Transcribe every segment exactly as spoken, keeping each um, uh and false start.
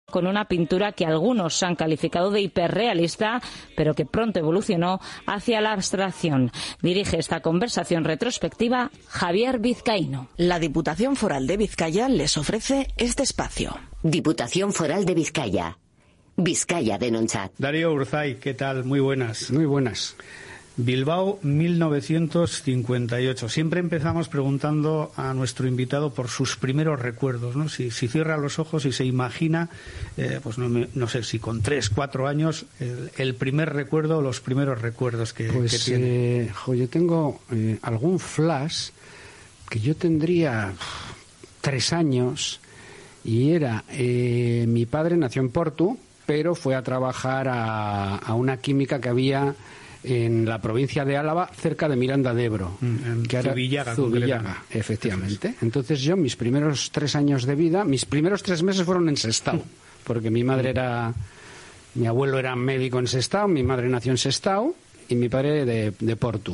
con una pintura que algunos han calificado de hiperrealista, pero que pronto evolucionó hacia la abstracción. Dirige esta conversación retrospectiva Javier Vizcaíno. La Diputación Foral de Vizcaya les ofrece este espacio. Diputación Foral de Vizcaya. Vizcaya denuncia. Darío Urzay, ¿qué tal? Muy buenas. Muy buenas. Bilbao, mil novecientos cincuenta y ocho. Siempre empezamos preguntando a nuestro invitado por sus primeros recuerdos, ¿no? Si, si cierra los ojos y se imagina, eh, pues no, no sé si con tres, cuatro años, el, el primer recuerdo o los primeros recuerdos que, pues, que tiene. Eh, jo, yo tengo eh, algún flash que yo tendría tres años y era, eh, mi padre nació en Portu, pero fue a trabajar a, a una química que había en la provincia de Álava, cerca de Miranda de Ebro. En que era Zubillaga, Zubillaga, efectivamente. Entonces yo, mis primeros tres años de vida, mis primeros tres meses fueron en Sestao, porque mi madre era, mi abuelo era médico en Sestao, mi madre nació en Sestao y mi padre de, de Portu.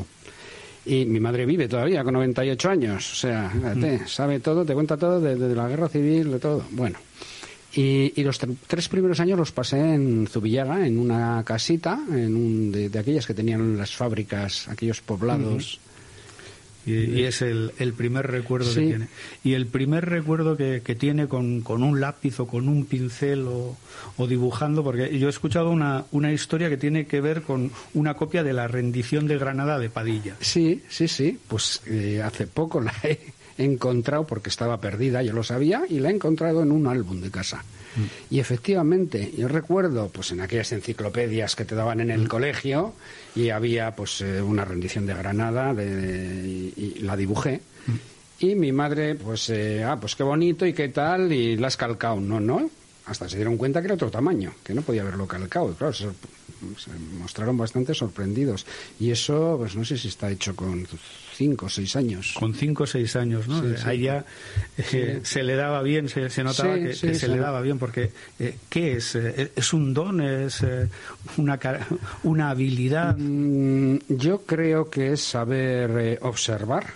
Y mi madre vive todavía con noventa y ocho años, o sea, fíjate, sabe todo, te cuenta todo de, de la guerra civil, de todo. Bueno. Y, y los tre- tres primeros años los pasé en Zubillaga, en una casita, en un de, de aquellas que tenían las fábricas, aquellos poblados. Uh-huh. Y, y es el, el primer recuerdo sí. que tiene. Y el primer recuerdo que, que tiene con, con un lápiz o con un pincel o, o dibujando, porque yo he escuchado una, una historia que tiene que ver con una copia de la rendición de Granada de Padilla. Sí, sí, sí. Pues eh, hace poco la he encontrado, porque estaba perdida, yo lo sabía, y la he encontrado en un álbum de casa. Mm. Y efectivamente, yo recuerdo, pues en aquellas enciclopedias que te daban en el mm. colegio, y había pues eh, una rendición de Granada, de, de, y, y la dibujé. Mm. Y mi madre, pues, eh, ah, pues qué bonito y qué tal, y la has calcado. No, no, hasta se dieron cuenta que era otro tamaño, que no podía haberlo calcado. Y claro, se, se mostraron bastante sorprendidos. Y eso, pues no sé si está hecho con cinco o seis años. Con cinco o seis años, ¿no? Sí, sí. Ahí ya eh, sí. se le daba bien, se, se notaba sí, que, sí, que se sí. le daba bien, porque eh, ¿qué es? Eh, ¿Es un don? ¿Es eh, una, una habilidad? Mm, yo creo que es saber eh, observar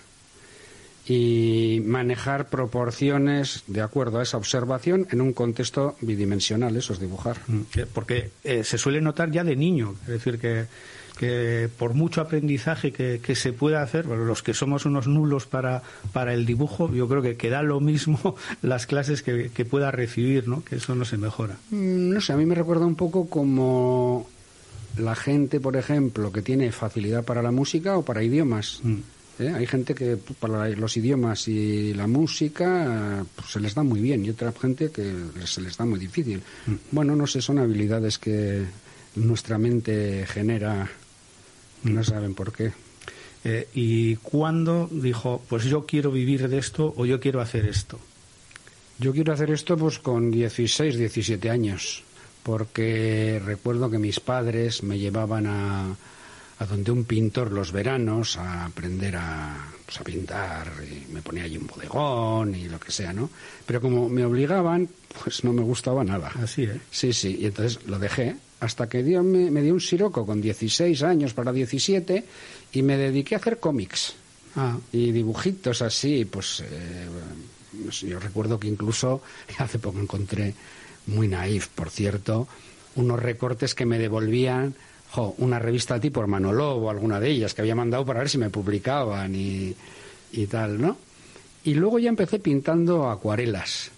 y manejar proporciones de acuerdo a esa observación en un contexto bidimensional, eso es dibujar. Porque eh, se suele notar ya de niño, es decir, que, que por mucho aprendizaje que, que se pueda hacer, bueno, los que somos unos nulos para, para el dibujo, yo creo que, que da lo mismo las clases que, que pueda recibir, ¿no? Que eso no se mejora. Mm, no sé, a mí me recuerda un poco como la gente, por ejemplo, que tiene facilidad para la música o para idiomas. Mm. ¿Eh? Hay gente que para los idiomas y la música pues, se les da muy bien y otra gente que se les da muy difícil. Mm. Bueno, no sé, son habilidades que nuestra mente genera, mm. no saben por qué. Eh, ¿Y cuándo dijo, pues yo quiero vivir de esto o yo quiero hacer esto? Yo quiero hacer esto pues con dieciséis, diecisiete años, porque recuerdo que mis padres me llevaban a... a donde un pintor los veranos a aprender a, pues, a pintar, y me ponía allí un bodegón y lo que sea, ¿no? Pero como me obligaban, pues no me gustaba nada. Así, ¿eh? Sí, sí, y entonces lo dejé hasta que dio, me, me dio un siroco con dieciséis años para diecisiete y me dediqué a hacer cómics. Ah. Y dibujitos así, pues eh, yo recuerdo que incluso hace poco encontré, muy naif, por cierto, unos recortes que me devolvían Jo, una revista tipo Hermano Lobo, alguna de ellas, que había mandado para ver si me publicaban y, y tal, ¿no? Y luego ya empecé pintando acuarelas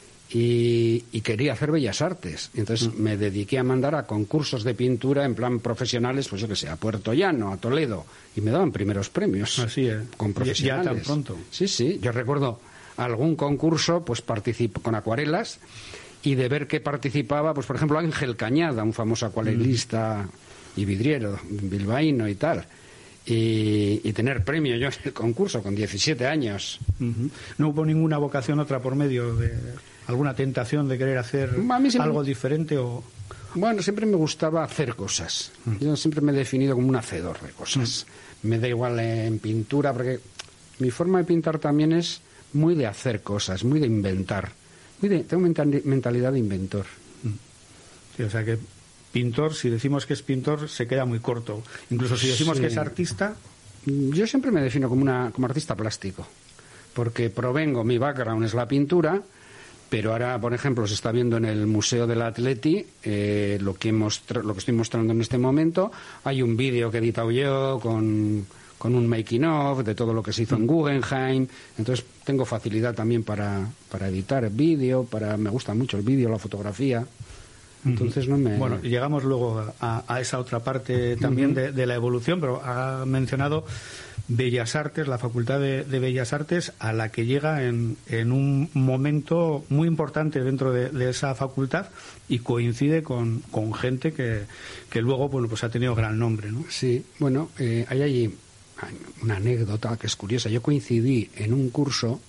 y, y quería hacer bellas artes. Entonces mm. me dediqué a mandar a concursos de pintura en plan profesionales, pues yo que sé, a Puerto Llano, a Toledo, y me daban primeros premios. Así es. Con profesionales. Ya tan pronto. Sí, sí. Yo recuerdo algún concurso, pues participo con acuarelas, y de ver que participaba, pues por ejemplo Ángel Cañada, un famoso acuarelista mm. y vidriero bilbaíno y tal, y, y tener premio yo en el concurso con diecisiete años. Uh-huh. ¿No hubo ninguna vocación otra por medio de alguna tentación de querer hacer siempre, algo diferente? O bueno, siempre me gustaba hacer cosas. Uh-huh. Yo siempre me he definido como un hacedor de cosas. Uh-huh. Me da igual en pintura, porque mi forma de pintar también es muy de hacer cosas, muy de inventar. Muy de, tengo mentalidad de inventor. Uh-huh. Sí, o sea que pintor, si decimos que es pintor, se queda muy corto. Incluso si decimos sí. que es artista. Yo siempre me defino como, una, como artista plástico, porque provengo, mi background es la pintura, Pero ahora, por ejemplo, se está viendo en el Museo del Atleti eh, lo que hemos lo que estoy mostrando en este momento. Hay un vídeo que he editado yo con, con un making of de todo lo que se hizo en Guggenheim. Entonces tengo facilidad también para, para editar vídeo, para me gusta mucho el vídeo, la fotografía. Entonces no me... Bueno, llegamos luego a, a esa otra parte también uh-huh. de, de la evolución, pero ha mencionado Bellas Artes, la Facultad de, de Bellas Artes, a la que llega en, en un momento muy importante dentro de, de esa facultad y coincide con, con gente que, que luego bueno pues ha tenido gran nombre, ¿no? Sí, bueno, eh, hay allí una anécdota que es curiosa. Yo coincidí en un curso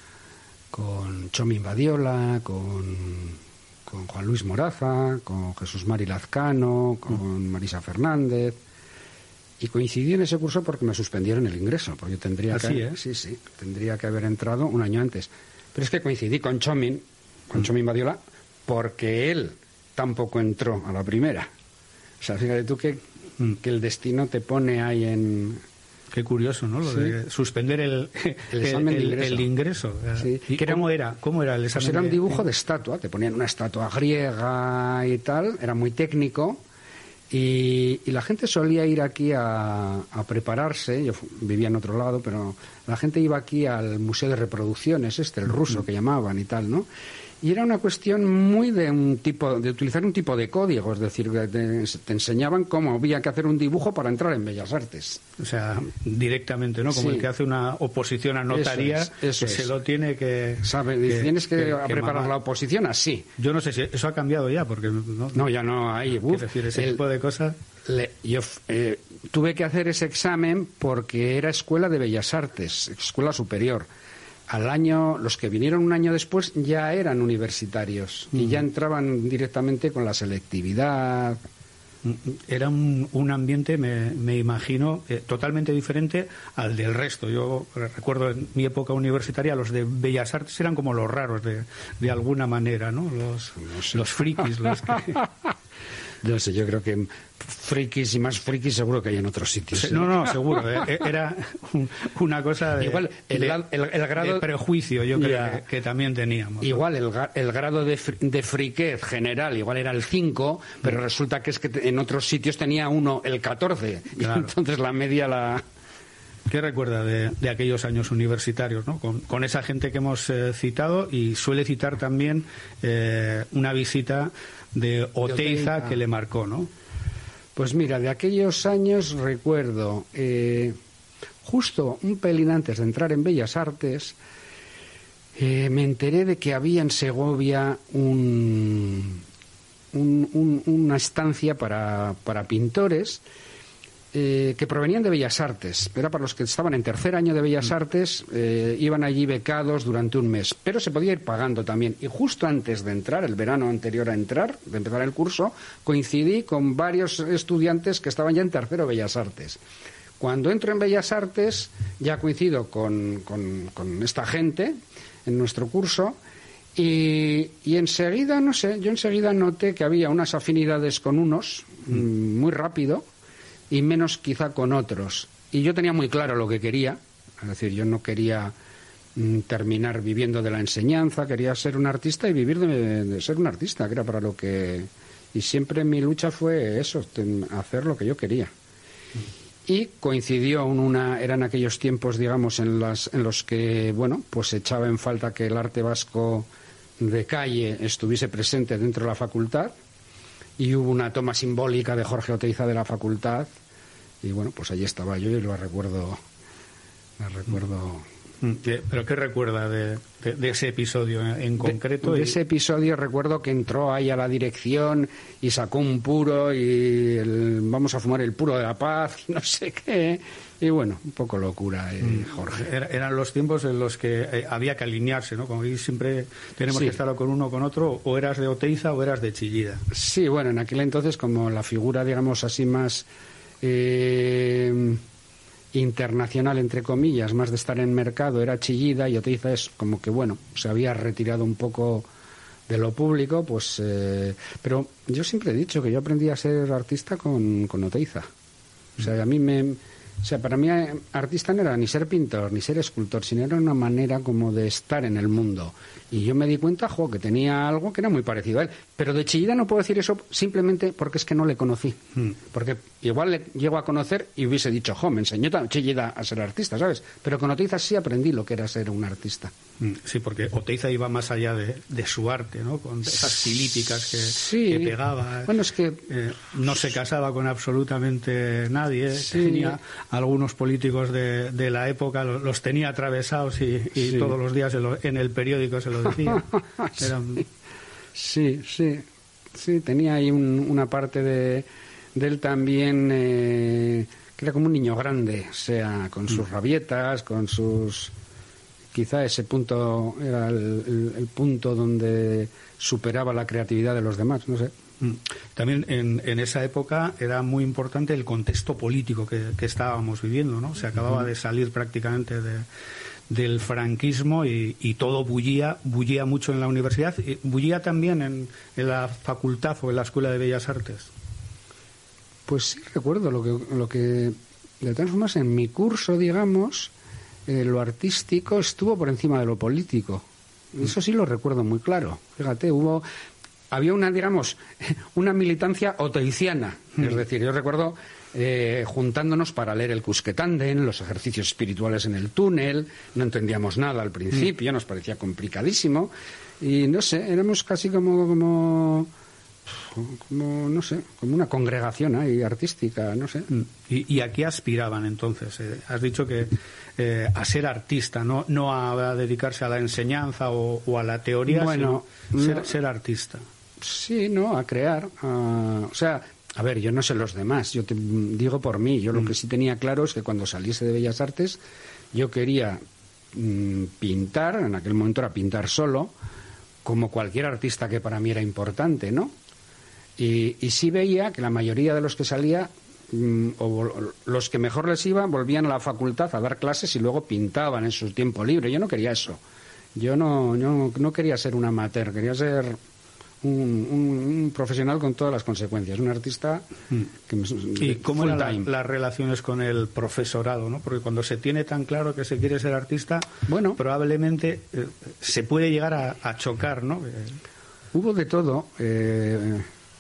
con Txomin Badiola, con... con Juan Luis Moraza, con Jesús Mari Lazcano, con Marisa Fernández, y coincidí en ese curso porque me suspendieron el ingreso, porque yo tendría Así, que ¿eh? sí, sí, tendría que haber entrado un año antes. Pero es que coincidí con Txomin, con Txomin Badiola, porque él tampoco entró a la primera. O sea, fíjate tú que, que el destino te pone ahí en... Qué curioso, ¿no? Lo sí. de suspender el, el examen el, de ingreso. El ingreso. Sí. ¿Y cómo era? ¿Cómo era el examen? Pues era un de... dibujo de estatua, te ponían una estatua griega y tal, era muy técnico, y, y la gente solía ir aquí a, a prepararse. Yo vivía en otro lado, pero la gente iba aquí al Museo de Reproducciones, este, el ruso que llamaban y tal, ¿no? Y era una cuestión muy de un tipo, de utilizar un tipo de código, es decir, te, te enseñaban cómo había que hacer un dibujo para entrar en Bellas Artes. O sea, directamente, ¿no? Como sí. el que hace una oposición a notaría, eso es, eso que es. se lo tiene que... ¿Sabe? que Tienes que, que, que preparar mamá. La oposición así. Yo no sé si eso ha cambiado ya, porque... No, no ya no hay... Uf, decir, ese el, tipo de cosas... Le, yo eh, tuve que hacer ese examen porque era Escuela de Bellas Artes, Escuela Superior. Al año, los que vinieron un año después ya eran universitarios uh-huh. y ya entraban directamente con la selectividad. Era un, un ambiente, me, me imagino, eh, totalmente diferente al del resto. Yo recuerdo en mi época universitaria, los de Bellas Artes eran como los raros de, de alguna manera, ¿no? Los, no sé. los frikis, los que... No sé, yo creo que frikis y más frikis seguro que hay en otros sitios. Sí, no, no, seguro. Eh, era un, una cosa de, igual el, de, el, el grado, de prejuicio, yo creo que, que también teníamos. Igual el, el grado de, de friquez general, igual era el cinco, pero resulta que es que en otros sitios tenía uno el catorce. Claro. Y entonces la media la... ¿Qué recuerda de, de aquellos años universitarios, ¿no? Con, con esa gente que hemos eh, citado, y suele citar también eh, una visita de Oteiza que le marcó, ¿no? Pues mira, de aquellos años recuerdo, eh, justo un pelín antes de entrar en Bellas Artes, eh, me enteré de que había en Segovia un, un, un, una estancia para, para pintores Eh, que provenían de Bellas Artes. Era para los que estaban en tercer año de Bellas Artes, eh, iban allí becados durante un mes, pero se podía ir pagando también. Y justo antes de entrar, el verano anterior a entrar, de empezar el curso, coincidí con varios estudiantes que estaban ya en tercero Bellas Artes. Cuando entro en Bellas Artes, ya coincido con, con, con esta gente en nuestro curso, y, y enseguida, no sé, yo enseguida noté que había unas afinidades con unos, mm. muy rápido, y menos quizá con otros. Y yo tenía muy claro lo que quería, es decir, yo no quería mm, terminar viviendo de la enseñanza, quería ser un artista y vivir de, de ser un artista, que era para lo que... Y siempre mi lucha fue eso, hacer lo que yo quería. Y coincidió en una... Eran aquellos tiempos, digamos, en, las, en los que, bueno, pues echaba en falta que el arte vasco de calle estuviese presente dentro de la facultad, y hubo una toma simbólica de Jorge Oteiza de la facultad, y bueno, pues allí estaba yo y lo recuerdo, lo recuerdo. ¿Pero qué recuerda de, de, de ese episodio en concreto? De, de y... ese episodio recuerdo que entró ahí a la dirección y sacó un puro y el, vamos a fumar el puro de la paz, no sé qué. Y bueno, un poco locura, eh, Jorge. Era, eran los tiempos en los que eh, había que alinearse, ¿no? Como aquí siempre tenemos sí. que estar con uno o con otro, o eras de Oteiza o eras de Chillida. Sí, bueno, en aquel entonces como la figura, digamos así, más eh, internacional, entre comillas, más de estar en mercado, era Chillida, y Oteiza es como que, bueno, se había retirado un poco de lo público, pues... Eh, pero yo siempre he dicho que yo aprendí a ser artista con, con Oteiza. O sea, a mí me... O sea, para mí artista no era ni ser pintor, ni ser escultor, sino era una manera como de estar en el mundo. Y yo me di cuenta, jo, que tenía algo que era muy parecido a él. Pero de Chillida no puedo decir eso simplemente porque es que no le conocí. Mm. Porque igual le llego a conocer y hubiese dicho, jo, me enseñó Chillida a ser artista, ¿sabes? Pero con Oteiza sí aprendí lo que era ser un artista. Mm. Sí, porque Oteiza iba más allá de, de su arte, ¿no? Con esas filípicas que, sí. que pegaba. Bueno, es que... Eh, no se casaba con absolutamente nadie. Sí. Tenía algunos políticos de, de la época, los, los tenía atravesados y, y sí. todos los días en, lo, en el periódico se lo decía. Eran... Sí, sí, sí, tenía ahí un, una parte de, de él también eh, que era como un niño grande, o sea, con sus rabietas, con sus... Quizá ese punto era el, el, el punto donde superaba la creatividad de los demás, no sé. También en, en esa época era muy importante el contexto político que, que estábamos viviendo, ¿no? Se acababa de salir prácticamente de, del franquismo y, y todo bullía, bullía mucho en la universidad, y bullía también en, en la facultad o en la Escuela de Bellas Artes. Pues sí recuerdo lo que, lo que de todas formas en mi curso, digamos, eh, lo artístico estuvo por encima de lo político. Eso sí lo recuerdo muy claro. Fíjate, hubo... Había una, digamos, una militancia oteiciana. Mm. Es decir, yo recuerdo eh, juntándonos para leer el Cusquetanden, los ejercicios espirituales en el túnel, no entendíamos nada al principio, mm. nos parecía complicadísimo, y no sé, éramos casi como, como, como no sé, como una congregación ahí artística, no sé. ¿Y, y a qué aspiraban entonces? Eh, has dicho que eh, a ser artista, no, no a, a dedicarse a la enseñanza o, o a la teoría, bueno, sino ser, no. ser artista. Sí, no, a crear. Uh, o sea, a ver, yo no sé los demás, yo te digo por mí. Yo lo mm. que sí tenía claro es que cuando saliese de Bellas Artes, yo quería mm, pintar, en aquel momento era pintar solo, como cualquier artista que para mí era importante, ¿no? Y, y sí veía que la mayoría de los que salía, mm, o los que mejor les iba, volvían a la facultad a dar clases y luego pintaban en su tiempo libre. Yo no quería eso. Yo no, no, no quería ser un amateur, quería ser... Un, un, un profesional con todas las consecuencias, un artista que me, ¿Y cómo eran la, las relaciones con el profesorado, ¿no? Porque cuando se tiene tan claro que se quiere ser artista, bueno, probablemente eh, se puede llegar a, a chocar, ¿no? Hubo de todo. Eh,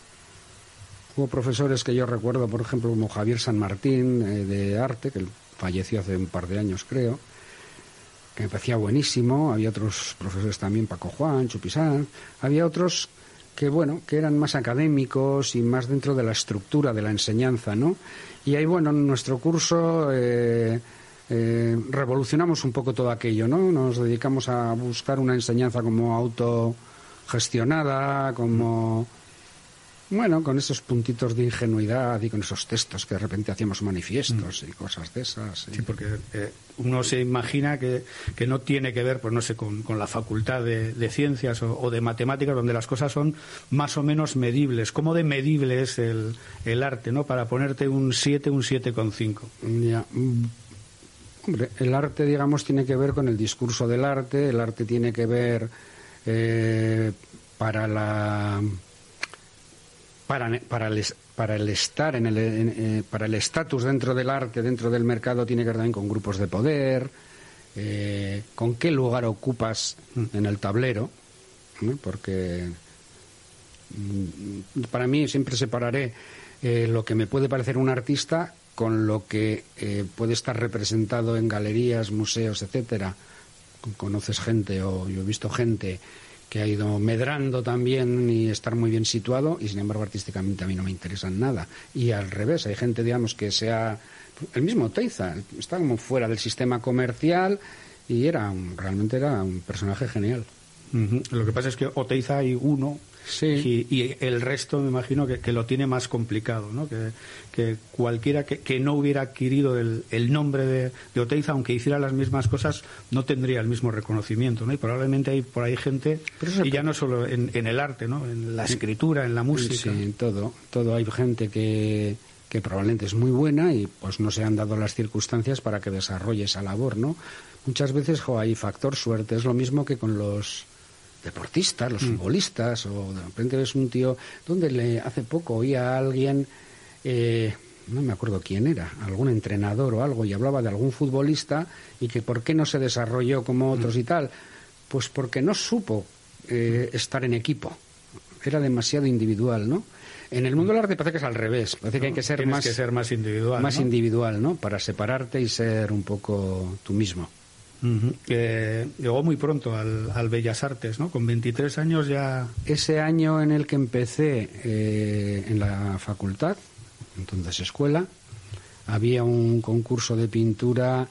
hubo profesores que yo recuerdo, por ejemplo, como Javier San Martín, eh, de arte, que falleció hace un par de años, creo, que me parecía buenísimo. Había otros profesores también, Paco Juan, Chupisán, había otros que, bueno, que eran más académicos y más dentro de la estructura de la enseñanza, ¿no? Y ahí, bueno, en nuestro curso eh, eh, revolucionamos un poco todo aquello, ¿no? Nos dedicamos a buscar una enseñanza como autogestionada, como... Bueno, con esos puntitos de ingenuidad y con esos textos que de repente hacíamos manifiestos mm. y cosas de esas. Sí, porque eh, uno se imagina que, que no tiene que ver, pues no sé, con, con la facultad de, de ciencias o, o de matemáticas, donde las cosas son más o menos medibles. ¿Cómo de medible es el, el arte, no? Para ponerte un siete, un siete coma cinco. Ya. Hombre, el arte, digamos, tiene que ver con el discurso del arte, el arte tiene que ver eh, para la... Para, para, el, para el estar en el en, eh, para el estatus dentro del arte, dentro del mercado, tiene que ver también con grupos de poder, eh, con qué lugar ocupas en el tablero, ¿no? Porque mm, para mí siempre separaré eh, lo que me puede parecer un artista con lo que eh, puede estar representado en galerías, museos, etcétera. Conoces gente, o yo he visto gente que ha ido medrando también y estar muy bien situado, y sin embargo artísticamente a mí no me interesan nada. Y al revés, hay gente, digamos, que sea... El mismo Oteiza, está como fuera del sistema comercial y era un, realmente era un personaje genial. Uh-huh. Lo que pasa es que Oteiza hay uno, sí. y, y el resto me imagino que, que lo tiene más complicado, ¿no? Que, que cualquiera que, que no hubiera adquirido el, el nombre de, de Oteiza, aunque hiciera las mismas cosas, no tendría el mismo reconocimiento, ¿no? Y probablemente hay por ahí gente, y ya no solo en, en el arte, ¿no? En la escritura, en la música. Sí, en todo, todo hay gente que, que probablemente es muy buena y pues no se han dado las circunstancias para que desarrolle esa labor, ¿no? Muchas veces, jo, hay factor suerte, es lo mismo que con los deportistas, los mm. futbolistas, o de repente ves un tío donde le hace poco oía a alguien eh, no me acuerdo quién era, algún entrenador o algo, y hablaba de algún futbolista y que por qué no se desarrolló como otros y tal. Pues porque no supo eh, estar en equipo. Era demasiado individual, ¿no? En el mundo del arte parece que es al revés. Parece que hay que ser Tienes más, que ser más individual, más ¿no? individual, ¿no? Para separarte y ser un poco tú mismo. Uh-huh. Eh, llegó muy pronto al, al Bellas Artes, ¿no? Con veintitrés años ya... Ese año en el que empecé eh, en la facultad, entonces escuela, había un concurso de pintura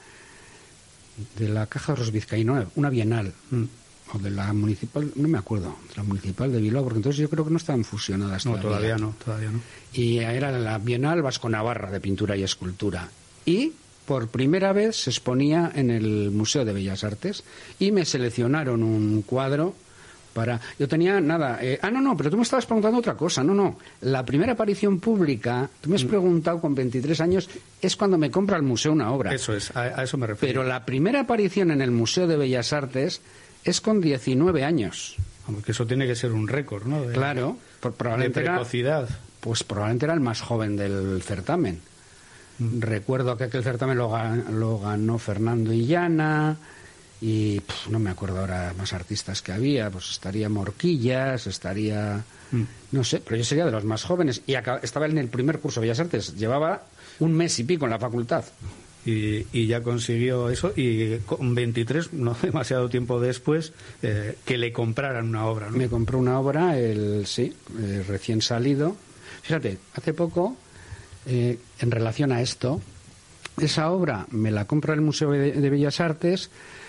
de la Caja de los Vizcaínos, una bienal, mm. o de la municipal, no me acuerdo, de la municipal de Bilbao, porque entonces yo creo que no estaban fusionadas no, todavía. todavía no, todavía no. Y era la Bienal Vasco-Navarra de pintura y escultura. Y por primera vez se exponía en el Museo de Bellas Artes y me seleccionaron un cuadro para... Yo tenía nada... Eh... Ah, no, no, pero tú me estabas preguntando otra cosa. No, no. La primera aparición pública, tú me has preguntado con veintitrés años, es cuando me compra el museo una obra. Eso es, a, a eso me refiero. Pero la primera aparición en el Museo de Bellas Artes es con diecinueve años. Porque eso tiene que ser un récord, ¿no? De, claro. Por, probablemente de precocidad. Era, pues probablemente era el más joven del certamen. Mm. Recuerdo que aquel certamen lo, lo ganó Fernando Illana... Y pff, no me acuerdo ahora más artistas que había, pues estaría Morquillas, estaría... Mm. No sé, pero yo sería de los más jóvenes. Y acá, estaba en el primer curso de Bellas Artes, llevaba un mes y pico en la facultad. Y, y ya consiguió eso, y con veintitrés, no demasiado tiempo después, eh, que le compraran una obra, ¿no? Me compró una obra, el sí, eh, recién salido. Fíjate, hace poco, eh, en relación a esto, esa obra me la compra el Museo de, de Bellas Artes...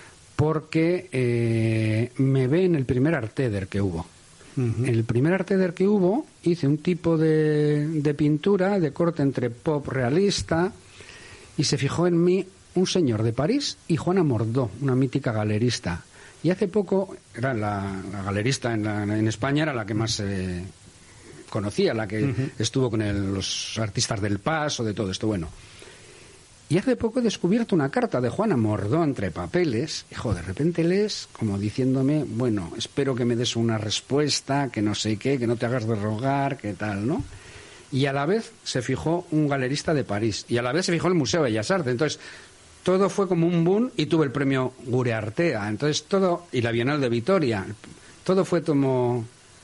porque eh, me ve en el primer Arteder que hubo. Uh-huh. En el primer Arteder que hubo hice un tipo de, de pintura de corte entre pop realista y se fijó en mí un señor de París y Juana Mordó, una mítica galerista. Y hace poco, era la, la galerista en, la, en España, era la que más eh, conocía, la que uh-huh. estuvo con el, los artistas del Paso, de todo esto. Bueno, y hace poco he descubierto una carta de Juana Mordó entre papeles. Hijo, de repente lees como diciéndome, bueno, espero que me des una respuesta, que no sé qué, que no te hagas de rogar, que tal, ¿no? Y a la vez se fijó un galerista de París. Y a la vez se fijó el Museo de Bellas Artes. Entonces, todo fue como un boom y tuve el premio Gure Artea. Entonces, todo... Y la Bienal de Vitoria. Todo fue como...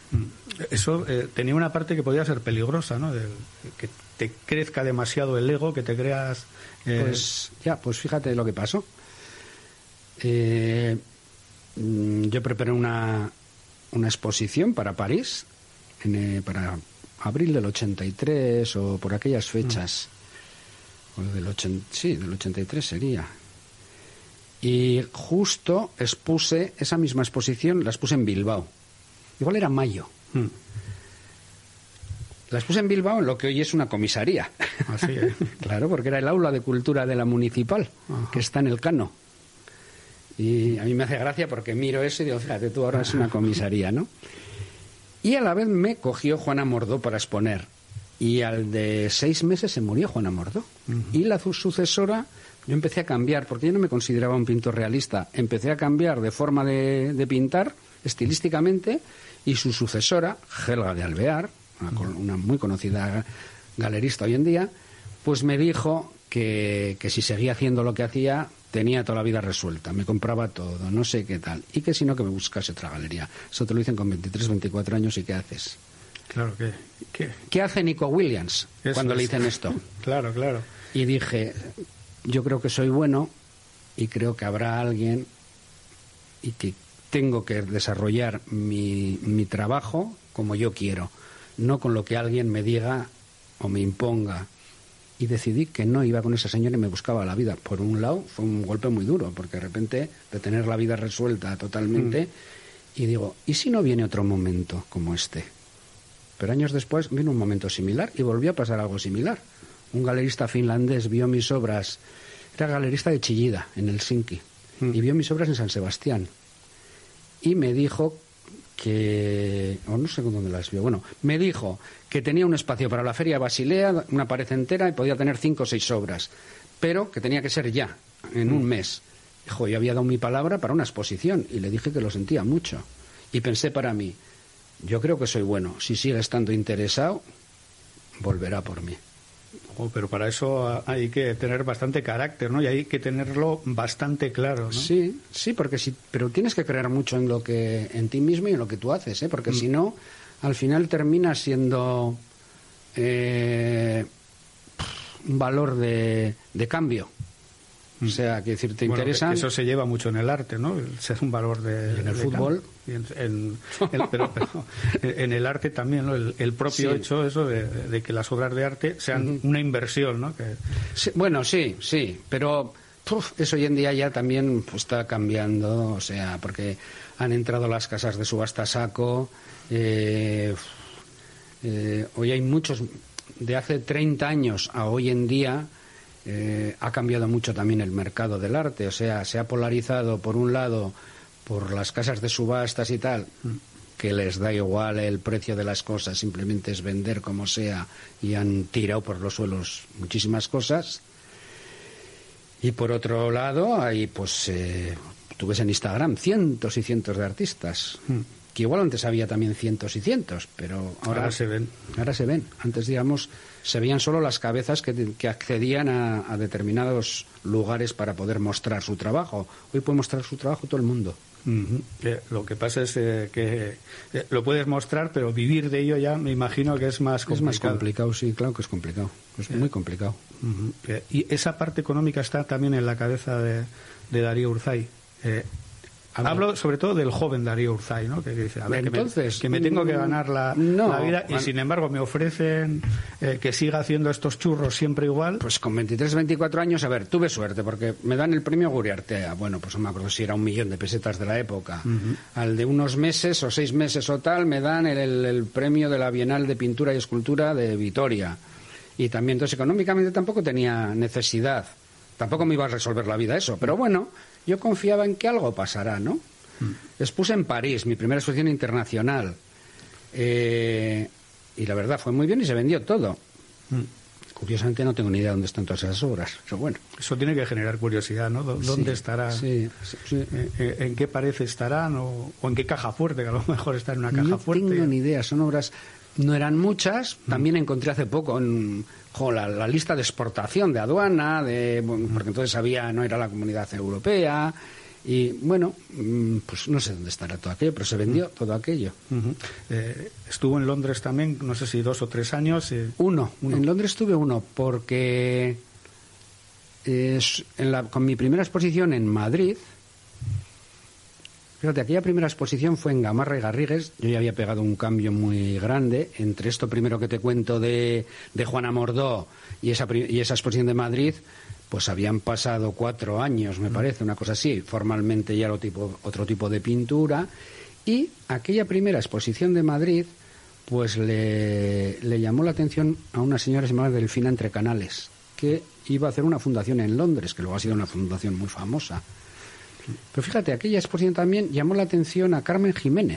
Eso eh, tenía una parte que podía ser peligrosa, ¿no? De, que te crezca demasiado el ego, que te creas... Eh... Pues ya, pues fíjate lo que pasó. Eh, yo preparé una, una exposición para París, en, eh, para abril del ochenta y tres o por aquellas fechas. Mm. O del ochenta, sí, del ochenta y tres sería. Y justo expuse esa misma exposición, la expuse en Bilbao. Igual era mayo. Mm. Las puse en Bilbao, en lo que hoy es una comisaría. Así, ¿eh? Claro, porque era el aula de cultura de la municipal, Ajá. que está en el Cano. Y a mí me hace gracia porque miro eso y digo, fíjate, tú ahora es una comisaría, ¿no? Y a la vez me cogió Juana Mordó para exponer. Y al de seis meses se murió Juana Mordó. Uh-huh. Y la sucesora, yo empecé a cambiar, porque yo no me consideraba un pintor realista. Empecé a cambiar de forma de, de pintar, estilísticamente, y su sucesora, Helga de Alvear, Una, una muy conocida galerista hoy en día, pues me dijo que, que si seguía haciendo lo que hacía tenía toda la vida resuelta, me compraba todo, no sé qué tal, y que si no que me buscase otra galería. Eso te lo dicen con veintitrés, veinticuatro años y ¿qué haces? Claro, que ¿qué? ¿Qué hace Nico Williams Eso cuando es. le dicen esto? Claro, claro. Y dije, yo creo que soy bueno y creo que habrá alguien y que tengo que desarrollar mi, mi trabajo como yo quiero, no con lo que alguien me diga o me imponga. Y decidí que no iba con esa señora y me buscaba la vida. Por un lado fue un golpe muy duro, porque de repente de tener la vida resuelta totalmente, mm. y digo, ¿y si no viene otro momento como este? Pero años después vino un momento similar y volvió a pasar algo similar. Un galerista finlandés vio mis obras, era galerista de Chillida, en Helsinki, mm. y vio mis obras en San Sebastián. Y me dijo que, o no sé dónde las vio, bueno, me dijo que tenía un espacio para la Feria de Basilea, una pared entera, y podía tener cinco o seis obras, pero que tenía que ser ya, en un mes. Dijo, yo había dado mi palabra para una exposición, y le dije que lo sentía mucho. Y pensé para mí, yo creo que soy bueno, si sigue estando interesado, volverá por mí. Oh, pero para eso hay que tener bastante carácter, ¿no? Y hay que tenerlo bastante claro, ¿no? Sí, sí, porque sí, pero tienes que creer mucho en lo que, en ti mismo y en lo que tú haces, ¿eh? Porque mm. si no, al final terminas siendo eh, un valor de, de cambio. O sea, que decir, te bueno, interesa. Eso se lleva mucho en el arte, ¿no? El ser un valor de. Y en el de fútbol. Y en, en, en, pero, pero en el arte también, ¿no? El, el propio sí. hecho, eso de, de que las obras de arte sean uh-huh. una inversión, ¿no? Que... Sí, bueno, sí, sí, pero uf, eso hoy en día ya también pues, está cambiando, o sea, porque han entrado las casas de subasta a saco. Eh, eh, hoy hay muchos, de hace treinta años a hoy en día. Eh, ha cambiado mucho también el mercado del arte, o sea, se ha polarizado por un lado por las casas de subastas y tal, que les da igual el precio de las cosas, simplemente es vender como sea, y han tirado por los suelos muchísimas cosas. Y por otro lado hay, pues, eh, tú ves en Instagram cientos y cientos de artistas, que igual antes había también cientos y cientos, pero ahora, ahora se ven. Ahora se ven. Antes, digamos, se veían solo las cabezas que, que accedían a, a determinados lugares para poder mostrar su trabajo. Hoy puede mostrar su trabajo todo el mundo. Uh-huh. Eh, lo que pasa es eh, que eh, lo puedes mostrar, pero vivir de ello ya me imagino que es más complicado. Es más complicado, sí, claro que es complicado. Es eh, muy complicado. Uh-huh. eh, y esa parte económica está también en la cabeza de, de Darío Urzay. Eh, Hablo sobre todo del joven Darío Urzay, ¿no? Que dice, a ver, entonces, que, me, que me tengo que ganar la, no, la vida y man, sin embargo me ofrecen eh, que siga haciendo estos churros siempre igual. Pues con veintitrés, veinticuatro años, a ver, tuve suerte porque me dan el premio Guriartea. Bueno, pues no me acuerdo si era un millón de pesetas de la época. Uh-huh. Al de unos meses o seis meses o tal me dan el, el, el premio de la Bienal de Pintura y Escultura de Vitoria. Y también, entonces, económicamente tampoco tenía necesidad. Tampoco me iba a resolver la vida eso. Pero bueno, yo confiaba en que algo pasará, ¿no? Expuse en París, mi primera exposición internacional. Eh, y la verdad fue muy bien y se vendió todo. Mm. Curiosamente no tengo ni idea de dónde están todas esas obras. Pero bueno. Eso tiene que generar curiosidad, ¿no? ¿Dónde sí, estará? Sí, sí, sí. ¿En, en qué pared estarán? O, ¿O en qué caja fuerte? Que a lo mejor está en una caja no fuerte. No tengo ni idea. Son obras... No eran muchas. También encontré hace poco en, jo, la, la lista de exportación de aduana, de, bueno, porque entonces había, no era la Comunidad Europea... Y bueno, pues no sé dónde estará todo aquello, pero se vendió uh-huh. todo aquello. Uh-huh. Eh, estuvo en Londres también, no sé si dos o tres años. Eh... Uno. uno, en Londres estuve uno, porque eh, en la, con mi primera exposición en Madrid, fíjate, aquella primera exposición fue en Gamarra y Garrigues. Yo ya había pegado un cambio muy grande entre esto primero que te cuento de, de Juana Mordó y esa, y esa exposición de Madrid. Pues habían pasado cuatro años, me parece, una cosa así. Formalmente ya era otro tipo, otro tipo de pintura. Y aquella primera exposición de Madrid, pues le, le llamó la atención a una señora llamada Delfina Entre Canales, que iba a hacer una fundación en Londres, que luego ha sido una fundación muy famosa. Pero fíjate, aquella exposición también llamó la atención a Carmen Jiménez.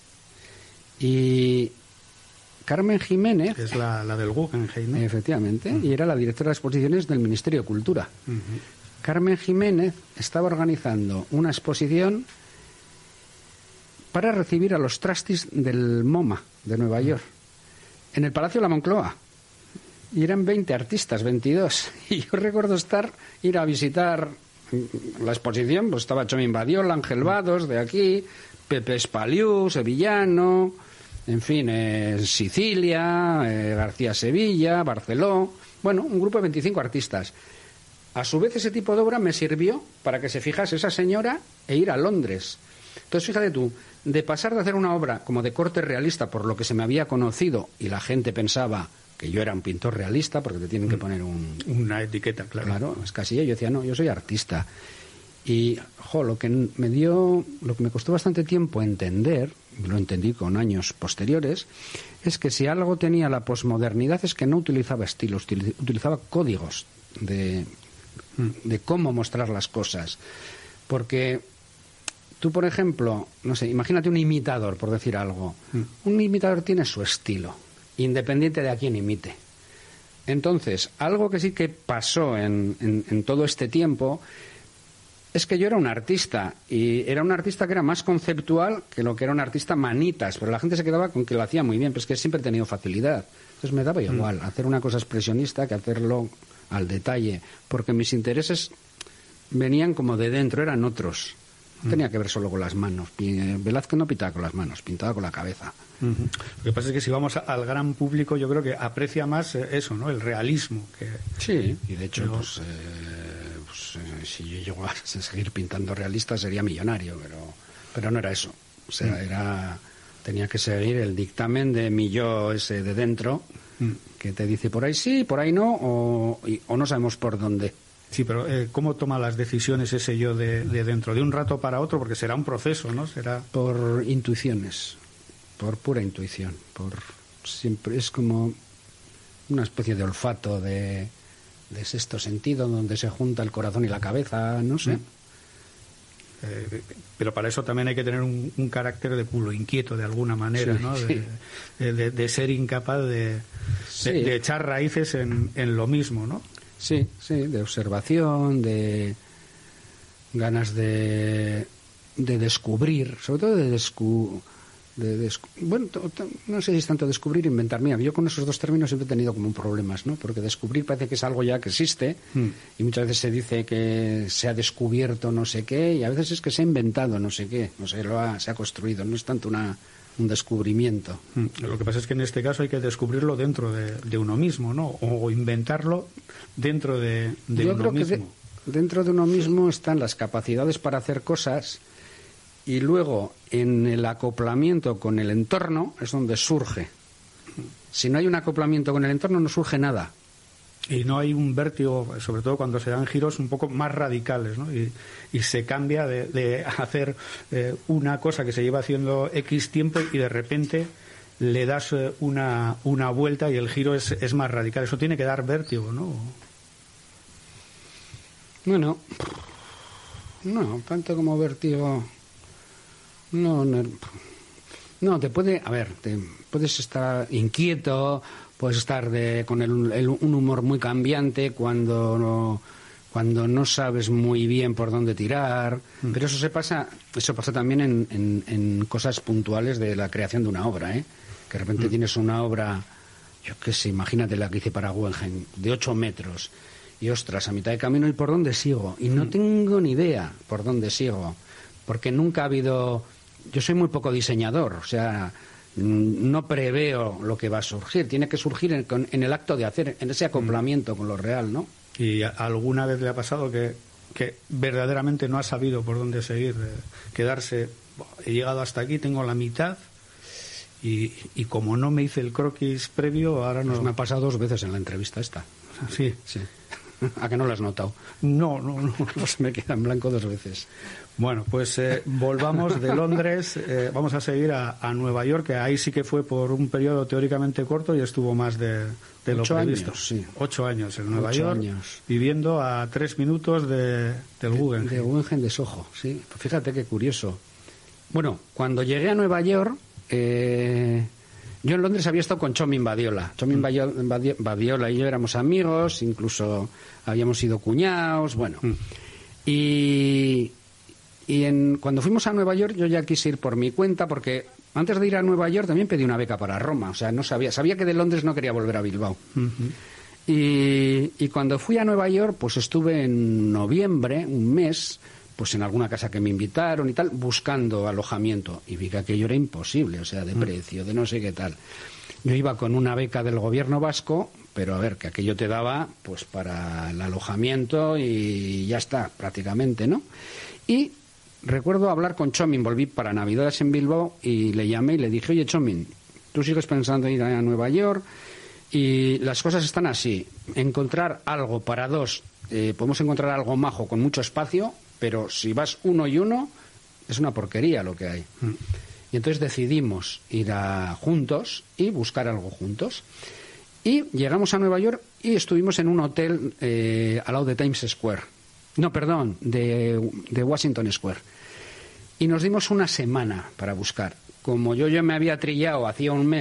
Y... Carmen Jiménez... Es la, la del Guggenheim, ¿no? Efectivamente, uh-huh. y era la directora de exposiciones del Ministerio de Cultura. Uh-huh. Carmen Jiménez estaba organizando una exposición para recibir a los trastis del MoMA de Nueva uh-huh. York, en el Palacio de la Moncloa. Y eran veinte artistas, veintidós. Y yo recuerdo estar, ir a visitar la exposición, pues estaba Chomín Badiola, Ángel Vados, de aquí, Pepe Espaliú, sevillano... En fin, eh, Sicilia, eh, García Sevilla, Barceló... Bueno, un grupo de veinticinco artistas. A su vez, ese tipo de obra me sirvió para que se fijase esa señora e ir a Londres. Entonces, fíjate tú, de pasar de hacer una obra como de corte realista, por lo que se me había conocido, y la gente pensaba que yo era un pintor realista, porque te tienen que poner un... Una etiqueta, claro. Claro, es casi yo. Yo decía, no, yo soy artista. Y, jo, lo que me dio, lo que me costó bastante tiempo entender, lo entendí con años posteriores, es que si algo tenía la posmodernidad es que no utilizaba estilos, utilizaba códigos de, de cómo mostrar las cosas. Porque tú, por ejemplo, no sé, imagínate un imitador, por decir algo. Un imitador tiene su estilo, independiente de a quién imite. Entonces, algo que sí que pasó en, en, en todo este tiempo Es que yo era un artista, y era un artista que era más conceptual que lo que era un artista manitas, pero la gente se quedaba con que lo hacía muy bien, pero es que siempre he tenido facilidad. Entonces me daba igual mm. hacer una cosa expresionista que hacerlo al detalle, porque mis intereses venían como de dentro, eran otros. No tenía que ver solo con las manos. Velázquez no pintaba con las manos, pintaba con la cabeza. Uh-huh. Lo que pasa es que si vamos al gran público, yo creo que aprecia más eso, ¿no? El realismo. Que... Sí, y de hecho, pero... pues, eh, pues eh, si yo llego a seguir pintando realista sería millonario, pero, pero no era eso. O sea, uh-huh. era tenía que seguir el dictamen de mi yo ese de dentro, uh-huh. que te dice por ahí sí, por ahí no, o, y, o no sabemos por dónde. Sí, pero eh, ¿cómo toma las decisiones ese yo de, de dentro? ¿De un rato para otro? Porque será un proceso, ¿no? Será por intuiciones, por pura intuición. Por siempre es como una especie de olfato, de, de sexto sentido, donde se junta el corazón y la cabeza, no sé. Eh, pero para eso también hay que tener un, un carácter de culo inquieto, de alguna manera, sí, ¿no? De, sí. de, de, de ser incapaz de, sí. de, de echar raíces en, en lo mismo, ¿no? Sí, sí, de observación, de ganas de, de descubrir, sobre todo de descubrir, de descu bueno, no sé si es tanto descubrir, inventar. Mira, yo con esos dos términos siempre he tenido como problemas, ¿no? Porque descubrir parece que es algo ya que existe mm. y muchas veces se dice que se ha descubierto no sé qué y a veces es que se ha inventado no sé qué, no sé, lo ha, se ha construido, no es tanto una... un descubrimiento. Lo que pasa es que en este caso hay que descubrirlo dentro de, de uno mismo, ¿no? O inventarlo dentro de, de Yo uno creo mismo. Que de, dentro de uno mismo están las capacidades para hacer cosas y luego en el acoplamiento con el entorno es donde surge. Si no hay un acoplamiento con el entorno no surge nada. Y no hay un vértigo, sobre todo cuando se dan giros un poco más radicales, ¿no? Y, y se cambia de, de hacer eh, una cosa que se lleva haciendo X tiempo y de repente le das eh, una, una vuelta y el giro es, es más radical. Eso tiene que dar vértigo, ¿no? Bueno, no, tanto como vértigo. No, no, no te puede, a ver, te puedes estar inquieto. Puedes estar de, con el, el, un humor muy cambiante cuando no, cuando no sabes muy bien por dónde tirar. Mm. Pero eso se pasa, eso pasa también en, en, en cosas puntuales de la creación de una obra, ¿eh? Que de repente mm. tienes una obra, yo qué sé, imagínate la que hice para Guggenheim, de ocho metros. Y ostras, a mitad de camino, ¿y por dónde sigo? Y no mm. tengo ni idea por dónde sigo. Porque nunca ha habido... Yo soy muy poco diseñador, o sea... no preveo lo que va a surgir, tiene que surgir en, en el acto de hacer, en ese acoplamiento mm. con lo real, ¿no? ¿Y alguna vez le ha pasado que, que verdaderamente no ha sabido por dónde seguir, eh, quedarse, he llegado hasta aquí, tengo la mitad y, y como no me hice el croquis previo, ahora no... Pues me ha pasado dos veces en la entrevista esta. Sí. Sí. ¿A que no lo has notado? No, no, no. Pues me queda en blanco dos veces. Bueno, pues eh, volvamos de Londres, eh, vamos a seguir a, a Nueva York, que ahí sí que fue por un periodo teóricamente corto y estuvo más de, de lo Ocho previsto. Años, sí. Ocho años en Nueva Ocho York, años. viviendo a tres minutos de, del Guggenheim. De, de Guggenheim de Soho, sí. Pues fíjate qué curioso. Bueno, cuando llegué a Nueva York... Eh... Yo en Londres había estado con Txomin Badiola. Txomin mm. Badiola y yo éramos amigos, incluso habíamos sido cuñados, bueno. Mm. Y, y en, cuando fuimos a Nueva York yo ya quise ir por mi cuenta porque antes de ir a Nueva York también pedí una beca para Roma. O sea, no sabía, sabía que de Londres no quería volver a Bilbao. Mm-hmm. y, y cuando fui a Nueva York, pues estuve en noviembre, un mes... pues en alguna casa que me invitaron y tal, buscando alojamiento. Y vi que aquello era imposible, o sea, de precio, de no sé qué tal. Yo iba con una beca del gobierno vasco, pero a ver, que aquello te daba pues para el alojamiento y ya está, prácticamente, ¿no? Y recuerdo hablar con Txomin, volví para Navidades en Bilbao y le llamé y le dije, oye, Txomin, tú sigues pensando en ir a Nueva York y las cosas están así. Encontrar algo para dos, eh, podemos encontrar algo majo con mucho espacio, pero si vas uno y uno, es una porquería lo que hay. Mm. Y entonces decidimos ir a, juntos y buscar algo juntos. Y llegamos a Nueva York y estuvimos en un hotel eh, al lado de Times Square. No, perdón, de, de Washington Square. Y nos dimos una semana para buscar. Como yo ya me había trillado hacía un mes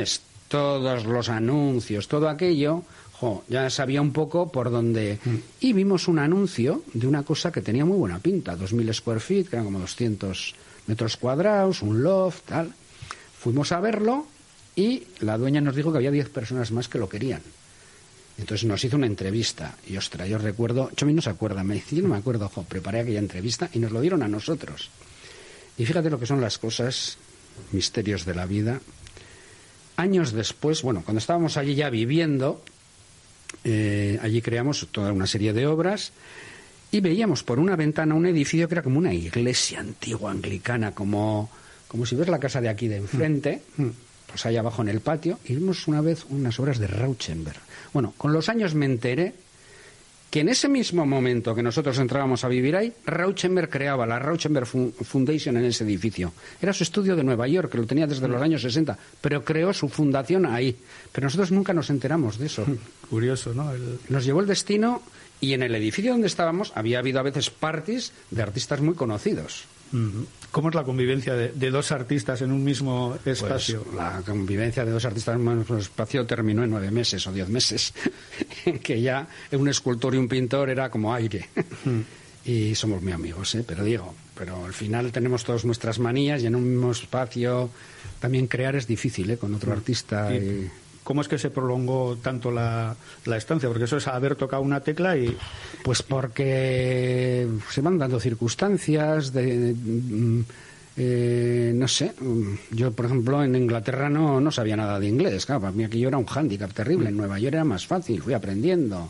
todos los anuncios, todo aquello, jo, ya sabía un poco por dónde. Mm. Y vimos un anuncio de una cosa que tenía muy buena pinta, dos mil square feet, que eran como doscientos metros cuadrados, un loft, tal. Fuimos a verlo y la dueña nos dijo que había diez personas más que lo querían. Entonces nos hizo una entrevista y, ostras, yo recuerdo, Chomi no se acuerda, me dice, yo no me acuerdo, jo, preparé aquella entrevista y nos lo dieron a nosotros. Y fíjate lo que son las cosas, misterios de la vida. Años después, bueno, cuando estábamos allí ya viviendo, eh, allí creamos toda una serie de obras y veíamos por una ventana un edificio que era como una iglesia antigua anglicana, como, como si ves la casa de aquí de enfrente, mm. pues ahí abajo en el patio, y vimos una vez unas obras de Rauschenberg. Bueno, con los años me enteré que en ese mismo momento que nosotros entrábamos a vivir ahí, Rauschenberg creaba la Rauschenberg Foundation en ese edificio. Era su estudio de Nueva York, que lo tenía desde los años sesenta, pero creó su fundación ahí. Pero nosotros nunca nos enteramos de eso. Curioso, ¿no? El... Nos llevó el destino y en el edificio donde estábamos había habido a veces parties de artistas muy conocidos. ¿Cómo es la convivencia de, de dos artistas en un mismo espacio? Pues la convivencia de dos artistas en un mismo espacio terminó en nueve meses o diez meses, en que ya un escultor y un pintor era como aire. Mm. Y somos muy amigos, ¿eh? Pero digo, pero al final tenemos todas nuestras manías y en un mismo espacio también crear es difícil, ¿eh? Con otro mm. artista. Y... ¿Cómo es que se prolongó tanto la, la estancia? Porque eso es haber tocado una tecla y... Pues porque se van dando circunstancias de... de eh, no sé, yo por ejemplo en Inglaterra no, no sabía nada de inglés, claro, para mí aquello era un hándicap terrible, en Nueva York era más fácil, fui aprendiendo,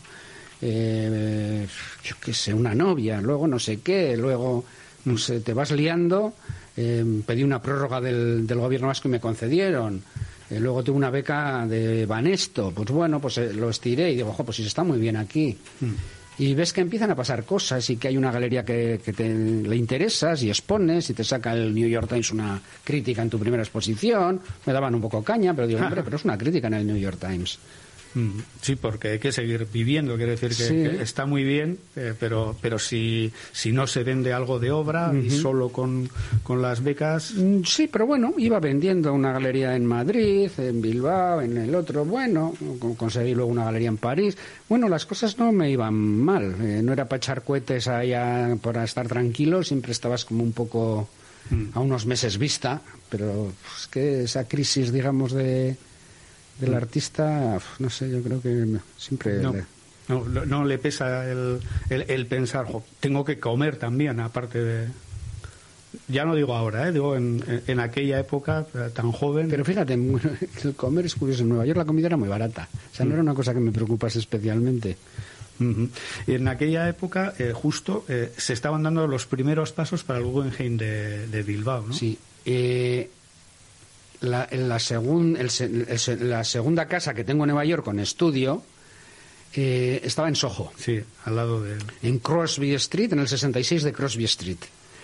eh, yo qué sé, una novia, luego no sé qué, luego pues, te vas liando, eh, pedí una prórroga del, del gobierno vasco y me concedieron. Eh, luego tuve una beca de Banesto, pues bueno, pues eh, lo estiré y digo, ojo, pues si está muy bien aquí. Mm. Y ves que empiezan a pasar cosas y que hay una galería que, que te le interesas y expones y te saca el New York Times una crítica en tu primera exposición. Me daban un poco caña, pero digo, hombre, pero es una crítica en el New York Times. Sí, porque hay que seguir viviendo, quiere decir que, sí. que está muy bien, eh, pero pero si si no se vende algo de obra uh-huh. y solo con, con las becas... Sí, pero bueno, iba vendiendo una galería en Madrid, en Bilbao, en el otro, bueno, conseguí luego una galería en París. Bueno, las cosas no me iban mal, eh, no era para echar cohetes ahí a, para estar tranquilo, siempre estabas como un poco uh-huh. a unos meses vista, pero es pues, que esa crisis, digamos, de... del artista, no sé, yo creo que siempre... No, le... no, no le pesa el, el, el pensar, jo, tengo que comer también, aparte de... Ya no digo ahora, ¿eh? Digo en, en aquella época tan joven... Pero fíjate, el comer es curioso. En Nueva York la comida era muy barata. O sea, no era una cosa que me preocupase especialmente. Uh-huh. Y en aquella época, eh, justo, eh, se estaban dando los primeros pasos para el Guggenheim de, de Bilbao, ¿no? Sí. Eh... La, la, segun, el, el, la segunda casa que tengo en Nueva York con estudio eh, estaba en Soho. Sí, al lado de... En Crosby Street, en el sesenta y seis de Crosby Street.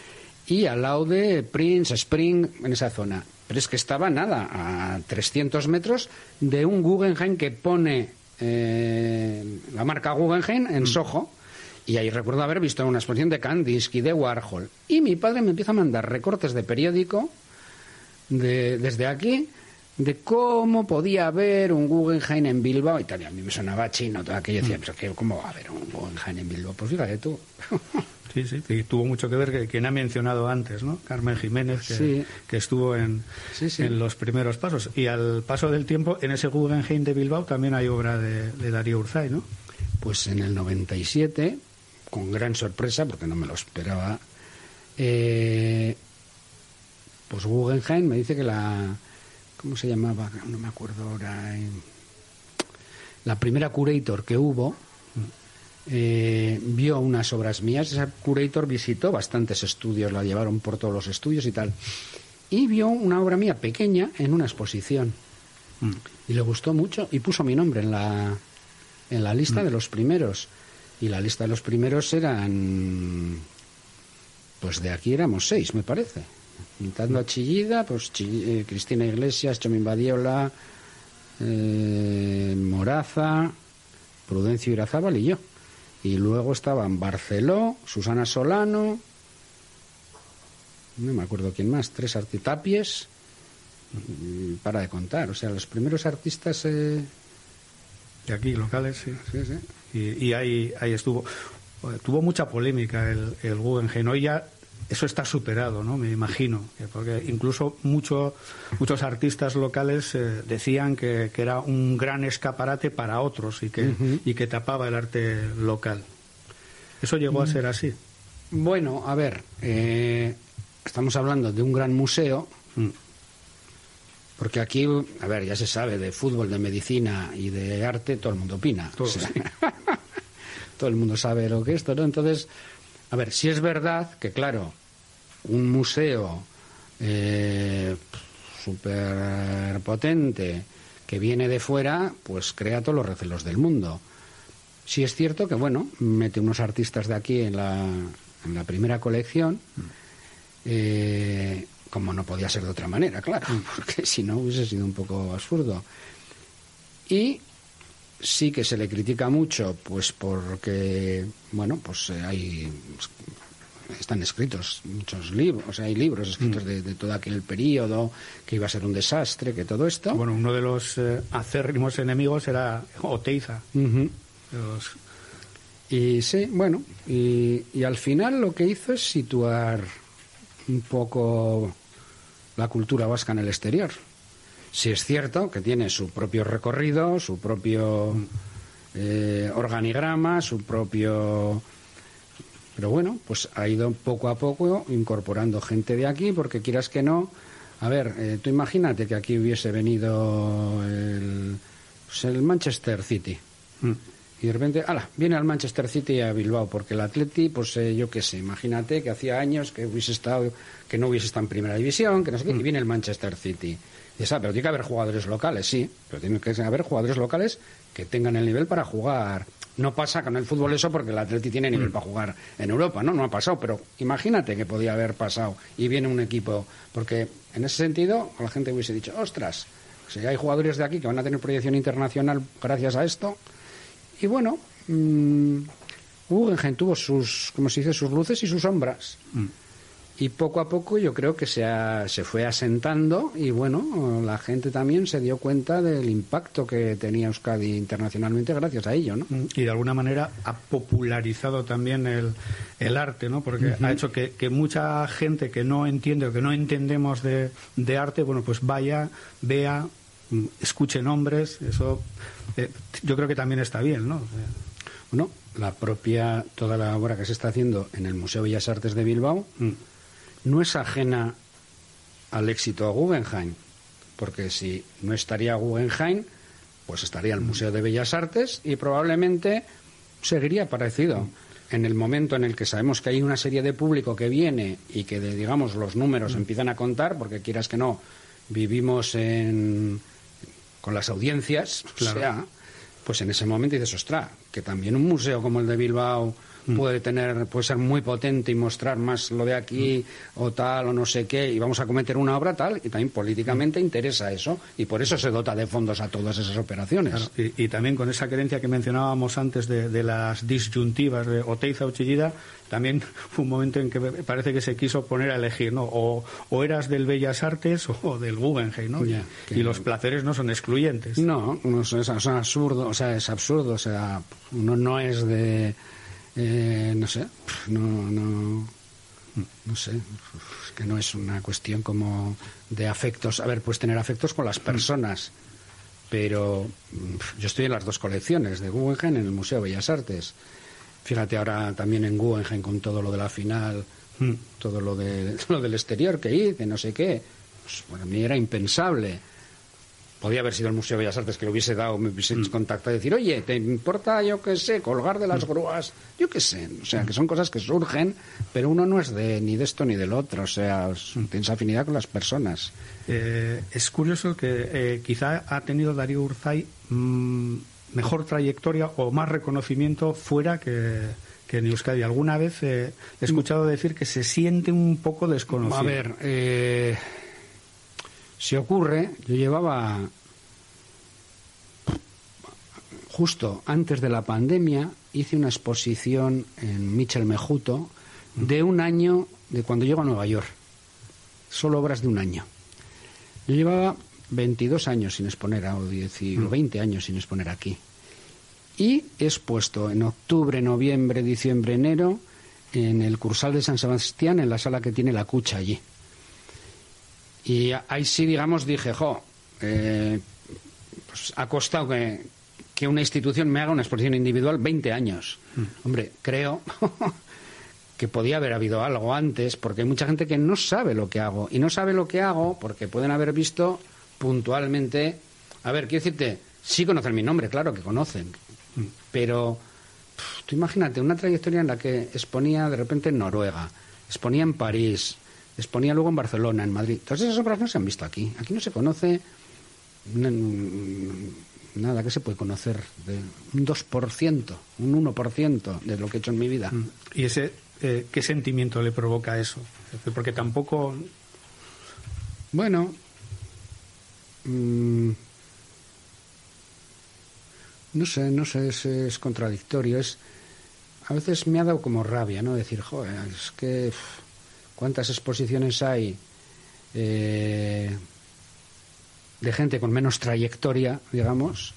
Y al lado de Prince, Spring, en esa zona. Pero es que estaba, nada, a trescientos metros de un Guggenheim que pone eh, la marca Guggenheim en mm. Soho. Y ahí recuerdo haber visto una exposición de Kandinsky, de Warhol. Y mi padre me empieza a mandar recortes de periódico... De, desde aquí, de cómo podía haber un Guggenheim en Bilbao y tal. Y a mí me sonaba chino todo aquello. Yo decía, pero ¿cómo va a haber un Guggenheim en Bilbao? Pues fíjate tú. Sí, sí, y tuvo mucho que ver que quien ha mencionado antes, ¿no? Carmen Jiménez, que, sí. que estuvo en, sí, sí. en los primeros pasos. Y al paso del tiempo, en ese Guggenheim de Bilbao también hay obra de, de Darío Urzay, ¿no? Pues en el noventa y siete, con gran sorpresa, porque no me lo esperaba, eh... pues Guggenheim me dice que la... ¿Cómo se llamaba? No me acuerdo ahora. Eh, la primera curator que hubo eh, vio unas obras mías. Esa curator visitó bastantes estudios, la llevaron por todos los estudios y tal. Y vio una obra mía pequeña en una exposición. Mm. Y le gustó mucho y puso mi nombre en la, en la lista mm. de los primeros. Y la lista de los primeros eran... Pues de aquí éramos seis, me parece. Pintando a Chillida, pues Chill- eh, Cristina Iglesias, Chomín Badiola, eh, Moraza, Prudencio Irazábal y yo. Y luego estaban Barceló, Susana Solano, no me acuerdo quién más, tres artitapies y para de contar. O sea, los primeros artistas... Eh... De aquí, locales, sí. Sí, sí. Y, y ahí, ahí estuvo. Tuvo mucha polémica el, el Guggenheim. Hoy ya eso está superado, ¿no? Me imagino. Porque incluso mucho, muchos artistas locales eh, decían que, que era un gran escaparate para otros y que, uh-huh. y que tapaba el arte local. ¿Eso llegó uh-huh. a ser así? Bueno, a ver, eh, estamos hablando de un gran museo... Uh-huh. Porque aquí, a ver, ya se sabe, de fútbol, de medicina y de arte, todo el mundo opina. Todo, o sea, sí. todo el mundo sabe lo que es esto, ¿no? Entonces, a ver, si es verdad que, claro, un museo eh, súper potente que viene de fuera, pues crea todos los recelos del mundo. Sí es cierto que, bueno, mete unos artistas de aquí en la, en la primera colección, eh... como no podía ser de otra manera, claro, porque si no hubiese sido un poco absurdo. Y sí que se le critica mucho, pues porque, bueno, pues hay, están escritos muchos libros, o sea, hay libros escritos de, de todo aquel periodo, que iba a ser un desastre, que todo esto... Bueno, uno de los eh, acérrimos enemigos era Oteiza. Uh-huh. Los... Y sí, bueno, y, y al final lo que hizo es situar un poco la cultura vasca en el exterior. Sí es cierto que tiene su propio recorrido, su propio eh, organigrama, su propio... Pero bueno, pues ha ido poco a poco incorporando gente de aquí, porque quieras que no... A ver, eh, tú imagínate que aquí hubiese venido el, pues el Manchester City. Mm. Y de repente, ala, viene al Manchester City a Bilbao, porque el Atleti, pues eh, yo qué sé, imagínate que hacía años que hubiese estado, que no hubiese estado en primera división, que no sé qué, y viene el Manchester City. Y dices, ah, pero tiene que haber jugadores locales, sí, pero tiene que haber jugadores locales que tengan el nivel para jugar. No pasa con el fútbol eso, porque el Atleti tiene nivel mm. para jugar en Europa, ¿no? No ha pasado, pero imagínate que podía haber pasado y viene un equipo, porque en ese sentido la gente hubiese dicho, ostras, si hay jugadores de aquí que van a tener proyección internacional gracias a esto. Y bueno, mmm, Guggenheim tuvo sus, como se dice, sus luces y sus sombras. Mm. Y poco a poco yo creo que se, ha, se fue asentando y bueno, la gente también se dio cuenta del impacto que tenía Euskadi internacionalmente gracias a ello, ¿no? Y de alguna manera ha popularizado también el, el arte, ¿no? Porque uh-huh. ha hecho que, que mucha gente que no entiende o que no entendemos de, de arte, bueno, pues vaya, vea, escuche nombres, eso eh, yo creo que también está bien, ¿no? Bueno, la propia, toda la obra que se está haciendo en el Museo Bellas Artes de Bilbao mm. no es ajena al éxito de Guggenheim, porque si no estaría Guggenheim, pues estaría el Museo de Bellas Artes y probablemente seguiría parecido. Mm. En el momento en el que sabemos que hay una serie de público que viene y que, de, digamos, los números mm. empiezan a contar, porque quieras que no, vivimos en... con las audiencias, claro. O sea, pues en ese momento dices, ostras, que también un museo como el de Bilbao mm. puede tener, puede ser muy potente y mostrar más lo de aquí mm. o tal o no sé qué, y vamos a cometer una obra tal, y también políticamente mm. interesa eso, y por eso se dota de fondos a todas esas operaciones. Claro. Y, y también con esa creencia que mencionábamos antes de, de las disyuntivas de Oteiza o Chillida, también fue un momento en que parece que se quiso poner a elegir, ¿no? O, o eras del Bellas Artes o del Guggenheim, ¿no? Ya, y, y los placeres no son excluyentes. No, no es, es absurdo, o sea, es absurdo, o sea, uno no es de, eh, no sé, no, no, no sé, es que no es una cuestión como de afectos. A ver, puedes tener afectos con las personas, pero yo estoy en las dos colecciones de Guggenheim en el Museo Bellas Artes. Fíjate ahora también en Guggenheim con todo lo de la final, mm. todo lo, de, lo del exterior que hice, no sé qué. Pues para mí era impensable. Podía haber sido el Museo de Bellas Artes que lo hubiese dado, me hubiese mm. contactado y decir, oye, ¿te importa, yo qué sé, colgar de las mm. grúas? Yo qué sé. O sea, que son cosas que surgen, pero uno no es de ni de esto ni del otro. O sea, tienes afinidad con las personas. Eh, es curioso que eh, quizá ha tenido Darío Urzay... Mmm, mejor trayectoria o más reconocimiento fuera que, que en Euskadi. Alguna vez eh, he escuchado decir que se siente un poco desconocido. A ver, eh, si ocurre, yo llevaba justo antes de la pandemia, hice una exposición en Michel Mejuto de un año de cuando llego a Nueva York. Solo obras de un año. Yo llevaba veintidós años sin exponer, o diez, mm. veinte años sin exponer aquí. Y he expuesto en octubre, noviembre, diciembre, enero, en el Cursal de San Sebastián, en la sala que tiene la Cucha allí. Y ahí sí, digamos, dije, jo, eh, pues ha costado que, que una institución me haga una exposición individual veinte años. Mm. Hombre, creo que podía haber habido algo antes, porque hay mucha gente que no sabe lo que hago. Y no sabe lo que hago porque pueden haber visto puntualmente... A ver, quiero decirte, sí conocen mi nombre, claro que conocen. Pero pff, tú imagínate una trayectoria en la que exponía de repente en Noruega, exponía en París, exponía luego en Barcelona, en Madrid. Todas esas obras no se han visto aquí. Aquí no se conoce nada. ¿Qué se puede conocer? De un dos por ciento, un uno por ciento de lo que he hecho en mi vida. ¿Y ese eh, qué sentimiento le provoca eso? Porque tampoco... Bueno... Mmm, No sé, no sé, es, es contradictorio. Es, a veces me ha dado como rabia, ¿no? Decir, joder, es que uff, cuántas exposiciones hay eh, de gente con menos trayectoria, digamos,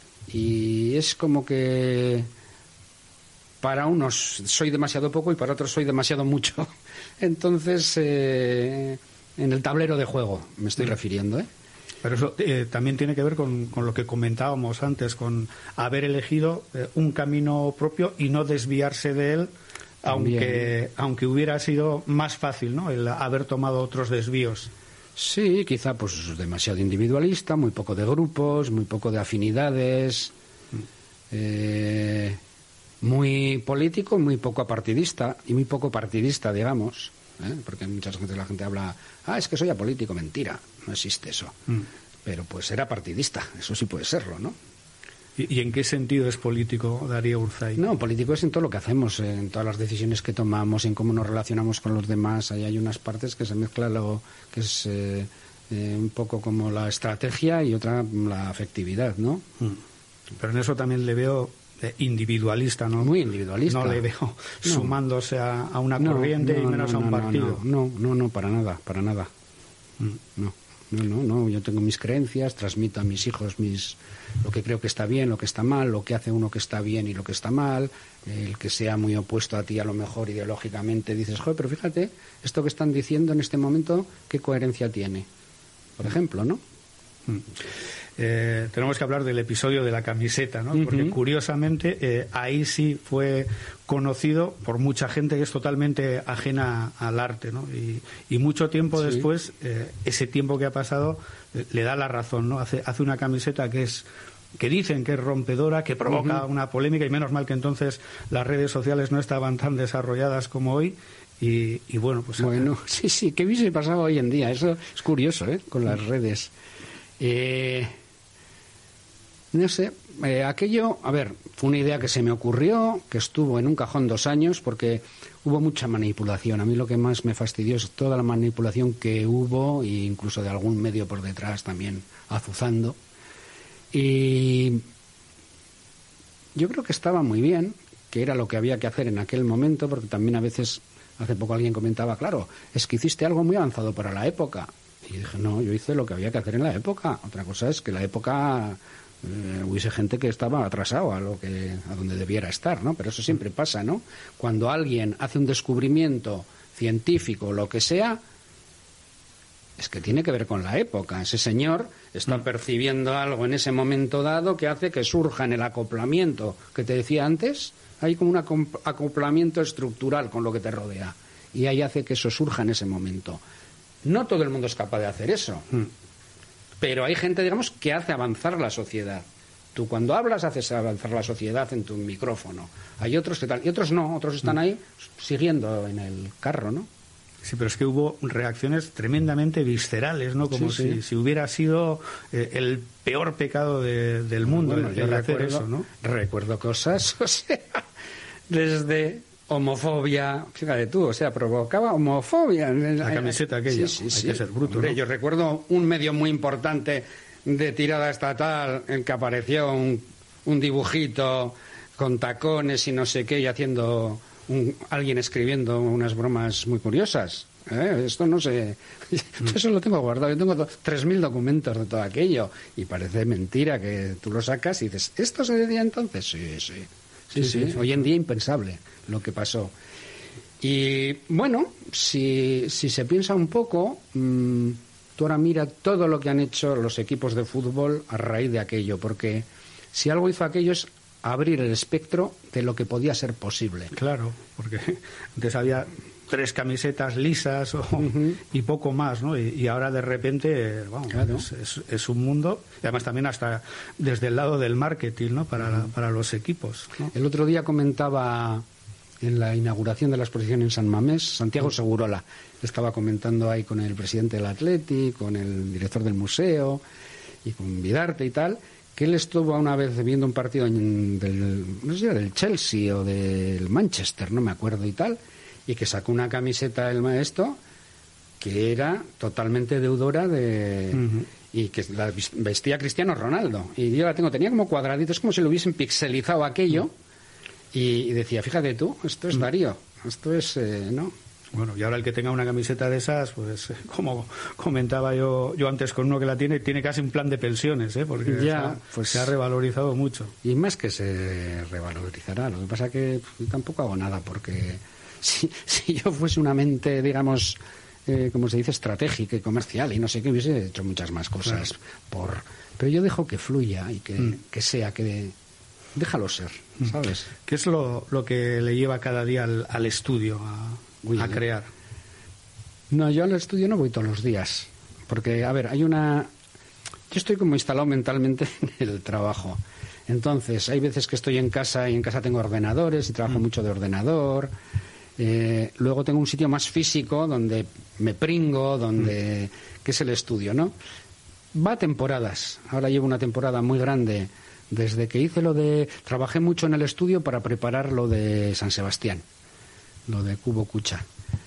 y es como que para unos soy demasiado poco y para otros soy demasiado mucho. Entonces, eh, en el tablero de juego me estoy refiriendo, ¿eh? Pero eso eh, también tiene que ver con, con lo que comentábamos antes, con haber elegido eh, un camino propio y no desviarse de él, aunque, aunque hubiera sido más fácil, ¿no?, el haber tomado otros desvíos. Sí, quizá pues demasiado individualista, muy poco de grupos, muy poco de afinidades, eh, muy político, muy poco apartidista y muy poco partidista, digamos. ¿Eh? Porque muchas veces la gente habla, ah, es que soy apolítico, mentira, no existe eso. Mm. Pero pues era partidista, eso sí puede serlo, ¿no? ¿Y, y en qué sentido es político Darío Urzay? No, político es en todo lo que hacemos, en todas las decisiones que tomamos, en cómo nos relacionamos con los demás. Ahí hay unas partes que se mezcla lo que es eh, eh, un poco como la estrategia y otra la afectividad, ¿no? Mm. Pero en eso también le veo individualista, ¿no? Muy individualista. No le veo no. sumándose a, a una corriente no, no, y menos no, no, a un partido. No, no, no, para nada, para nada. Mm. No, no, no, no. Yo tengo mis creencias, transmito a mis hijos mis lo que creo que está bien, lo que está mal, lo que hace uno que está bien y lo que está mal. El que sea muy opuesto a ti, a lo mejor ideológicamente dices, joder, pero fíjate, esto que están diciendo en este momento, ¿qué coherencia tiene? Por ejemplo, ¿no? Mm. Eh, tenemos que hablar del episodio de la camiseta, ¿no? Porque uh-huh. curiosamente eh, ahí sí fue conocido por mucha gente que es totalmente ajena al arte, ¿no? Y, y mucho tiempo sí. después, eh, ese tiempo que ha pasado eh, le da la razón, ¿no? Hace, hace una camiseta que es que dicen que es rompedora, que provoca uh-huh. una polémica, y menos mal que entonces las redes sociales no estaban tan desarrolladas como hoy. Y, y bueno, pues... Bueno, acá... sí, sí, ¿qué hubiese pasado hoy en día? Eso es curioso, ¿eh? Con las redes. Eh... No sé, eh, aquello, a ver, fue una idea que se me ocurrió, que estuvo en un cajón dos años, porque hubo mucha manipulación. A mí lo que más me fastidió es toda la manipulación que hubo, e incluso de algún medio por detrás también azuzando. Y yo creo que estaba muy bien, que era lo que había que hacer en aquel momento, porque también a veces, hace poco alguien comentaba, claro, es que hiciste algo muy avanzado para la época. Y dije, no, yo hice lo que había que hacer en la época. Otra cosa es que la época... Eh, hubiese gente que estaba atrasado a lo que a donde debiera estar, ¿no? Pero eso siempre pasa, ¿no? Cuando alguien hace un descubrimiento científico o lo que sea, es que tiene que ver con la época. Ese señor está percibiendo algo en ese momento dado que hace que surja en el acoplamiento que te decía antes. Hay como un acoplamiento estructural con lo que te rodea y ahí hace que eso surja en ese momento. No todo el mundo es capaz de hacer eso. Mm. Pero hay gente, digamos, que hace avanzar la sociedad. Tú cuando hablas haces avanzar la sociedad en tu micrófono. Hay otros que tal, y otros no, otros están ahí siguiendo en el carro, ¿no? Sí, pero es que hubo reacciones tremendamente viscerales, ¿no? Como sí, sí. Si, si hubiera sido eh, el peor pecado de, del mundo, bueno, el, yo el recuerdo, hacer eso, ¿no? Recuerdo cosas, o sea, desde... homofobia, fíjate tú, o sea, provocaba homofobia. La camiseta aquella, sí, sí, sí. hay que ser bruto, Hombre, ¿no? Yo recuerdo un medio muy importante de tirada estatal en que apareció un, un dibujito con tacones y no sé qué y haciendo un, alguien escribiendo unas bromas muy curiosas ¿eh? Esto no sé, yo eso lo tengo guardado, yo tengo tres mil documentos de todo aquello y parece mentira que tú lo sacas y dices, ¿esto se decía entonces? Sí, sí, sí, sí, sí, sí. Hoy en día impensable lo que pasó. Y bueno, si, si se piensa un poco, mmm, tú ahora mira todo lo que han hecho los equipos de fútbol a raíz de aquello, porque si algo hizo aquello es abrir el espectro de lo que podía ser posible. Claro, porque antes había tres camisetas lisas o, uh-huh. y poco más, ¿no? Y, y ahora de repente, vamos, claro. es, es, es un mundo, y además también hasta desde el lado del marketing, ¿no? Para, uh-huh. para los equipos, ¿no? El otro día comentaba en la inauguración de la exposición en San Mamés, Santiago uh-huh. Segurola, estaba comentando ahí con el presidente del Athletic, con el director del museo y con Vidarte y tal, que él estuvo una vez viendo un partido en, del, no sé, del Chelsea o del Manchester, no me acuerdo y tal, y que sacó una camiseta del maestro que era totalmente deudora de... Uh-huh. y que la vestía Cristiano Ronaldo. Y yo la tengo, tenía como cuadraditos, como si lo hubiesen pixelizado aquello, uh-huh. y, y decía, fíjate tú, esto es uh-huh. Darío, esto es... Eh, ¿no? Bueno, y ahora el que tenga una camiseta de esas, pues como comentaba yo yo antes con uno que la tiene, tiene casi un plan de pensiones, ¿eh? Porque ya, se, ha, pues, se ha revalorizado mucho. Y más que se revalorizará, lo que pasa que pues, tampoco hago nada, porque si, si yo fuese una mente, digamos, eh, como se dice, estratégica y comercial y no sé qué, hubiese hecho muchas más cosas. Claro. por Pero yo dejo que fluya y que, mm. que sea, que... De, déjalo ser, ¿sabes? ¿Qué es lo, lo que le lleva cada día al, al estudio, a, Uy, a crear? No, yo al estudio no voy todos los días, porque, a ver, hay una... Yo estoy como instalado mentalmente en el trabajo. Entonces, hay veces que estoy en casa y en casa tengo ordenadores y trabajo mm. mucho de ordenador. Eh, luego tengo un sitio más físico donde me pringo, donde mm. que es el estudio, ¿no? Va a temporadas. Ahora llevo una temporada muy grande. Desde que hice lo de... Trabajé mucho en el estudio para preparar lo de San Sebastián, lo de Cubo Cucha,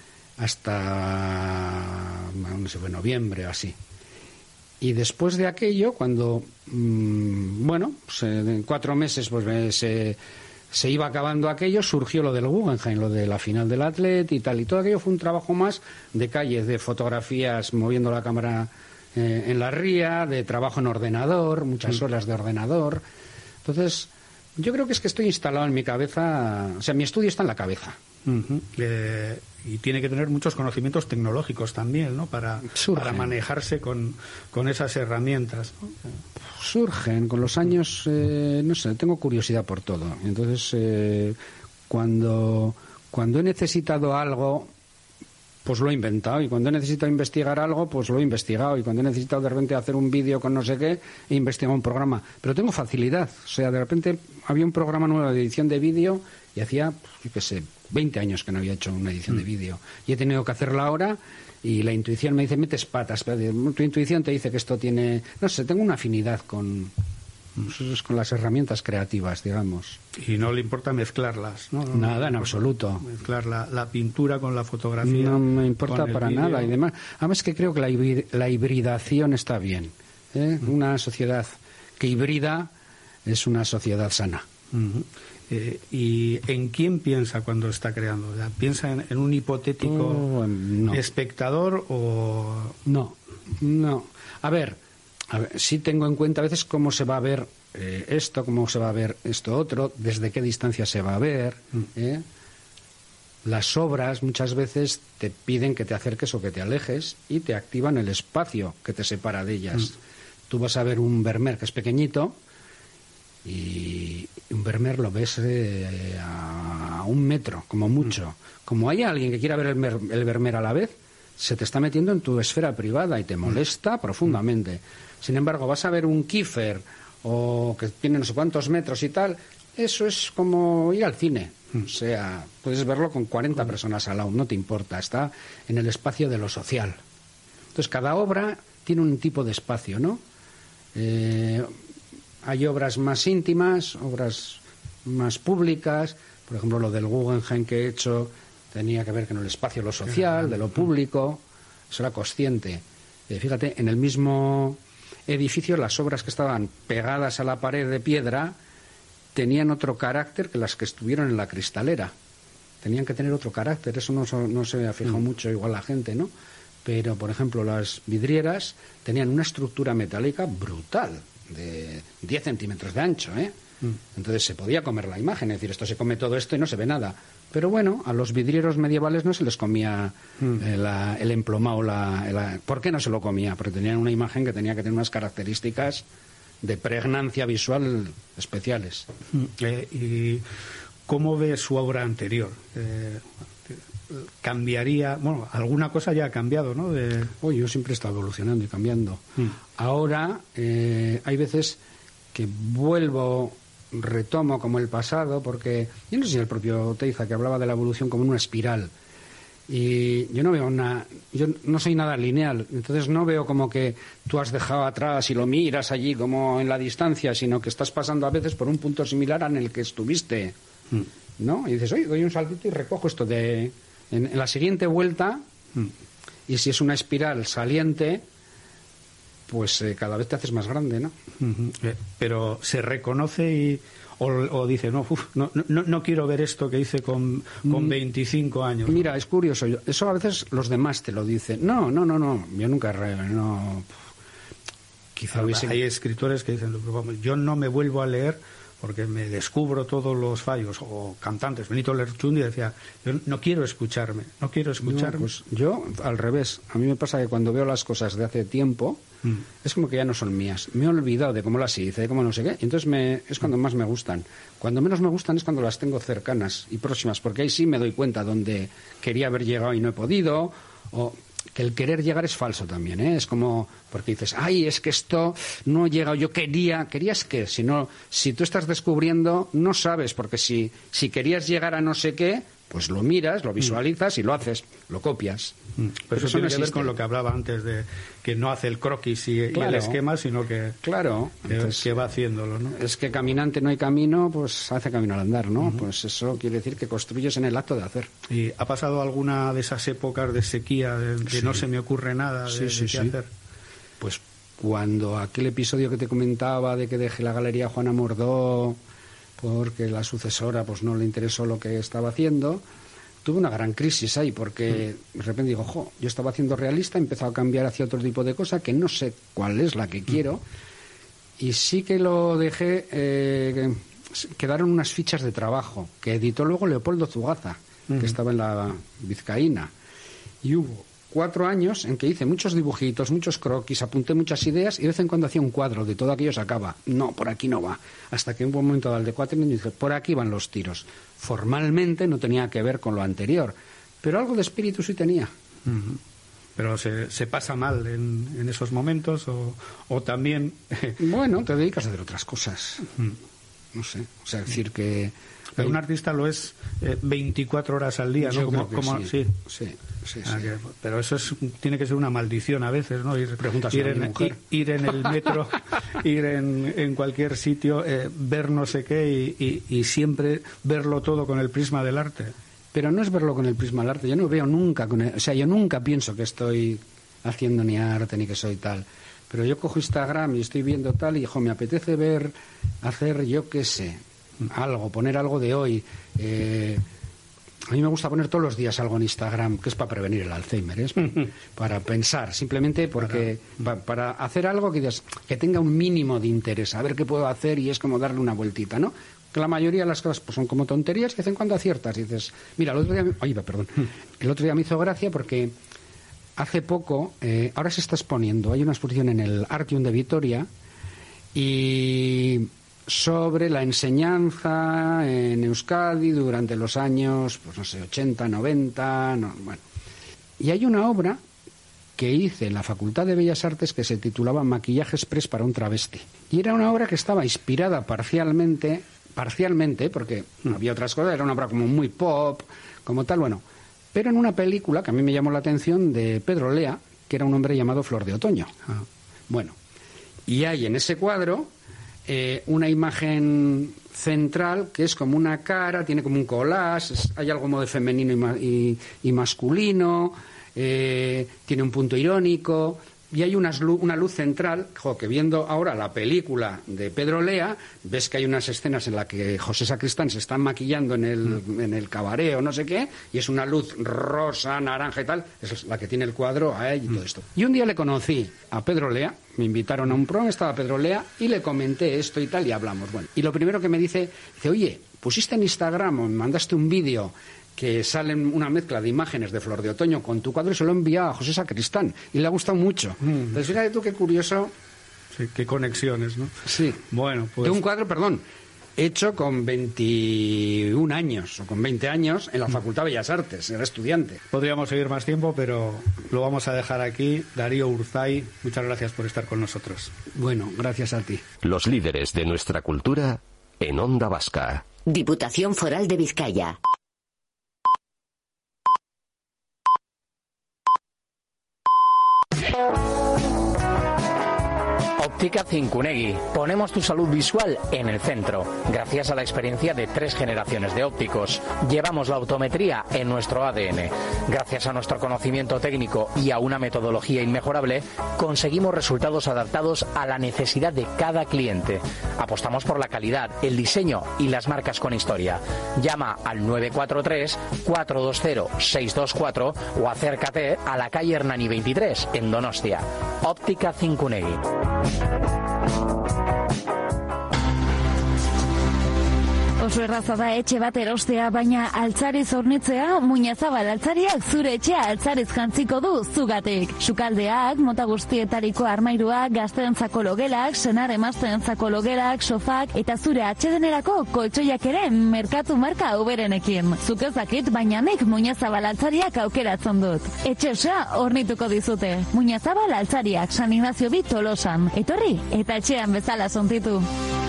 hasta, no sé, noviembre o así. Y después de aquello, cuando, mmm, bueno, pues en cuatro meses pues se, se iba acabando aquello, surgió lo del Guggenheim, lo de la final del Athletic y tal. Y todo aquello fue un trabajo más de calle, de fotografías moviendo la cámara... Eh, en la ría, de trabajo en ordenador, muchas sí. horas de ordenador. Entonces, yo creo que es que estoy instalado en mi cabeza, o sea, mi estudio está en la cabeza. Uh-huh. Eh, y tiene que tener muchos conocimientos tecnológicos también, ¿no? Para, para manejarse con, con esas herramientas, ¿no? Surgen con los años, eh, no sé, tengo curiosidad por todo. Entonces, eh, cuando, cuando he necesitado algo, pues lo he inventado, y cuando he necesitado investigar algo, pues lo he investigado, y cuando he necesitado de repente hacer un vídeo con no sé qué, he investigado un programa. Pero tengo facilidad, o sea, de repente había un programa nuevo de edición de vídeo y hacía, yo qué sé, veinte años que no había hecho una edición mm. de vídeo, y he tenido que hacerla ahora, y la intuición me dice, metes patas, pero tu intuición te dice que esto tiene, no sé, tengo una afinidad con... con las herramientas creativas, digamos. Y no le importa mezclarlas, ¿no? Nada, en absoluto. Mezclar la, la pintura con la fotografía. No me importa para vídeo. Nada. Y demás. Además que creo que la, hibrid, la hibridación está bien. ¿eh? Uh-huh. Una sociedad que hibrida es una sociedad sana. Uh-huh. Eh, ¿Y en quién piensa cuando está creando? O sea, ¿piensa en, en un hipotético oh, no. espectador o...? No, no. A ver... A ver, sí tengo en cuenta a veces cómo se va a ver eh, esto, cómo se va a ver esto otro, desde qué distancia se va a ver. ¿eh? Las obras muchas veces te piden que te acerques o que te alejes y te activan el espacio que te separa de ellas. Mm. Tú vas a ver un Vermeer que es pequeñito y un Vermeer lo ves eh, a un metro, como mucho. Mm. Como hay alguien que quiera ver el, el Vermeer a la vez, se te está metiendo en tu esfera privada y te molesta mm. profundamente. Sin embargo, vas a ver un Kiefer o que tiene no sé cuántos metros y tal, eso es como ir al cine. O sea, puedes verlo con cuarenta personas al lado, no te importa, está en el espacio de lo social. Entonces, cada obra tiene un tipo de espacio, ¿no? Eh, hay obras más íntimas, obras más públicas. Por ejemplo, lo del Guggenheim que he hecho tenía que ver con el espacio de lo social, de lo público. Eso era consciente. Eh, fíjate, en el mismo edificio, las obras que estaban pegadas a la pared de piedra tenían otro carácter que las que estuvieron en la cristalera. tenían que tener otro carácter. Eso no, no se ha fijado mm. mucho igual la gente, ¿no? Pero, por ejemplo, las vidrieras tenían una estructura metálica brutal, de diez centímetros de ancho, ¿eh? Mm. Entonces se podía comer la imagen, es decir, esto se come todo esto y no se ve nada. Pero bueno, a los vidrieros medievales no se les comía mm. eh, la, el emplomado. La, la, ¿Por qué no se lo comía? Porque tenían una imagen que tenía que tener unas características de pregnancia visual especiales. Mm. Eh, ¿Y cómo ve su obra anterior? Eh, ¿Cambiaría? Bueno, alguna cosa ya ha cambiado, ¿no? De... Oh, yo siempre he estado evolucionando y cambiando. Mm. Ahora eh, hay veces que vuelvo, retomo como el pasado, porque yo no sé si el propio Teiza, que hablaba de la evolución como una espiral, y yo no veo una, yo no soy nada lineal, entonces no veo como que tú has dejado atrás y lo miras allí como en la distancia, sino que estás pasando a veces por un punto similar en el que estuviste, mm. ¿no? Y dices, oye, doy un saltito y recojo esto de en, en la siguiente vuelta, mm. y si es una espiral saliente, pues eh, cada vez te haces más grande, ¿no? Uh-huh. eh, pero se reconoce y o, o dice, no, uf, no, no, no quiero ver esto que hice con, con veinticinco años. Mira, es curioso, eso a veces los demás te lo dicen. No, no, no, no, yo nunca, no. Quizá hubiese... Hay escritores que dicen, vamos, yo no me vuelvo a leer porque me descubro todos los fallos, o cantantes. Benito Lerchundi decía, yo no quiero escucharme, no quiero escucharme. No, pues yo, al revés, a mí me pasa que cuando veo las cosas de hace tiempo, mm. es como que ya no son mías. Me he olvidado de cómo las hice, de cómo no sé qué, y entonces me, es cuando más me gustan. Cuando menos me gustan es cuando las tengo cercanas y próximas, porque ahí sí me doy cuenta donde quería haber llegado y no he podido, o... que el querer llegar es falso también, ¿eh? Es como, porque dices, ay, es que esto no he llegado, yo quería, ¿querías qué? Si no, si tú estás descubriendo, no sabes, porque si, si querías llegar a no sé qué, pues lo miras, lo visualizas y lo haces, lo copias. Mm. Pero, Pero eso, eso tiene no que ver con lo que hablaba antes de que no hace el croquis y, claro, y el esquema, sino que, claro, que, entonces, que va haciéndolo, ¿no? Es que caminante no hay camino, pues hace camino al andar, ¿no? Uh-huh. Pues eso quiere decir que construyes en el acto de hacer. ¿Y ha pasado alguna de esas épocas de sequía, de, de sí. no se me ocurre nada de, sí, sí, de qué sí. hacer? Pues cuando aquel episodio que te comentaba de que dejé la galería Juana Mordó porque la sucesora pues no le interesó lo que estaba haciendo, tuve una gran crisis ahí, porque de repente digo, jo, yo estaba haciendo realista, he empezado a cambiar hacia otro tipo de cosa que no sé cuál es la que quiero, y sí que lo dejé, eh, quedaron unas fichas de trabajo que editó luego Leopoldo Zugaza, uh-huh. que estaba en la Vizcaína, y hubo cuatro años en que hice muchos dibujitos, muchos croquis, apunté muchas ideas y de vez en cuando hacía un cuadro de todo aquello sacaba. No, por aquí no va. Hasta que en un buen momento dado de cuatro años dije, por aquí van los tiros. Formalmente no tenía que ver con lo anterior, pero algo de espíritu sí tenía. Uh-huh. Pero se, se pasa mal en, en esos momentos o, o también... Bueno, te dedicas a hacer otras cosas. Uh-huh. No sé, o sea, decir que... Pero un artista lo es eh, veinticuatro horas al día, ¿no? Yo Como, creo que como, sí. sí. Sí, sí, ah, sí. que, pero eso es, tiene que ser una maldición a veces, ¿no? Ir, ir, en, ir, ir en el metro, ir en, en cualquier sitio, eh, ver no sé qué y, y, y siempre verlo todo con el prisma del arte. Pero no es verlo con el prisma del arte. Yo no veo nunca, con el, o sea, yo nunca pienso que estoy haciendo ni arte ni que soy tal. Pero yo cojo Instagram y estoy viendo tal y, hijo, me apetece ver, hacer, yo qué sé, algo, poner algo de hoy. Eh, a mí me gusta poner todos los días algo en Instagram, que es para prevenir el Alzheimer, es para, para pensar, simplemente porque para, para hacer algo que, que tenga un mínimo de interés, a ver qué puedo hacer y es como darle una vueltita, ¿no? Que la mayoría de las cosas pues, son como tonterías que de vez en cuando aciertas y dices, mira, el otro día, oye, perdón, el otro día me hizo gracia porque hace poco, eh, ahora se está exponiendo, hay una exposición en el Artium de Vitoria y sobre la enseñanza en Euskadi durante los años, pues no sé, ochenta, noventa, no, bueno. Y hay una obra que hice en la Facultad de Bellas Artes que se titulaba Maquillaje Express para un travesti. Y era una obra que estaba inspirada parcialmente, parcialmente, porque no había otras cosas, era una obra como muy pop, como tal, bueno, pero en una película que a mí me llamó la atención de Pedro Lea, que era un hombre llamado Flor de Otoño. Ah. Bueno, y hay en ese cuadro Eh, una imagen central que es como una cara, tiene como un collage, es, hay algo como de femenino y, ma, y, y masculino, eh, tiene un punto irónico, y hay unas lu- una luz central, jo, que viendo ahora la película de Pedro Lea, ves que hay unas escenas en las que José Sacristán se está maquillando en el, mm. en el cabaret o no sé qué, y es una luz rosa, naranja y tal, es la que tiene el cuadro a él y mm. todo esto. Y un día le conocí a Pedro Lea, me invitaron a un programa, estaba Pedro Lea, y le comenté esto y tal, y hablamos. Bueno, y lo primero que me dice, dice, oye, pusiste en Instagram o me mandaste un vídeo que salen una mezcla de imágenes de Flor de Otoño con tu cuadro y se lo he enviado a José Sacristán y le ha gustado mucho. Mm. Entonces fíjate tú qué curioso. Sí, qué conexiones, ¿no? Sí. Bueno, pues... De un cuadro, perdón, hecho con veintiún años o con veinte años en la Facultad de Bellas Artes, era estudiante. Podríamos seguir más tiempo, pero lo vamos a dejar aquí. Darío Urzay, muchas gracias por estar con nosotros. Bueno, gracias a ti. Los líderes de nuestra cultura en Onda Vasca. Diputación Foral de Vizcaya. Óptica Cincunegui. Ponemos tu salud visual en el centro. Gracias a la experiencia de tres generaciones de ópticos, llevamos la optometría en nuestro A D N. Gracias a nuestro conocimiento técnico y a una metodología inmejorable, conseguimos resultados adaptados a la necesidad de cada cliente. Apostamos por la calidad, el diseño y las marcas con historia. Llama al nueve cuatro tres, cuatro dos cero, seis dos cuatro o acércate a la calle Hernani veintitrés en Donostia. Óptica Cincunegui. Oso erraza da etxe bat erostea, baina altzariz hornitzea, Muñazabal altzariak zure etxea altzariz jantziko du zugatik. Sukaldeak, mota guztietariko armairuak, gazteentzako logelak, senar emazteentzako logelak, sofak eta zure atsedenerako koltsoiak ere merkatu marka uberenekin. Zuk ez dakit, baina nik Muñazabal altzariak aukeratzen dut. Etxe osoa hornituko dizute. Muñazabal altzariak, San Ignacio bi Tolosan. Etorri eta etxean bezala sontitu.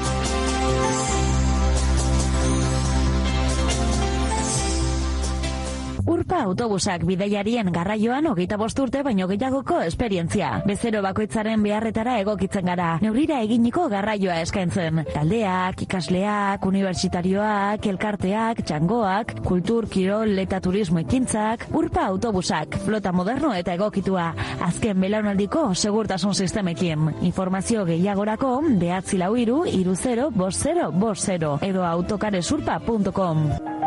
Urpa autobusak bidaiarien garraioan hogeita bost urte baino gehiagoko esperientzia. Bezero bakoitzaren beharretara egokitzen gara. Neurrira eginiko garraioa eskaintzen. Taldeak, ikasleak, unibertsitarioak, elkarteak, txangoak, kultur, kirol eta turismo ekintzak. Urpa autobusak, flota moderno eta egokitua. Azken belaunaldiko segurtasun sistemekin. Informazio gehiagorako behatzi lau hiru, hiru zero, bost zero, bost zero edo autokaresurpa puntu com.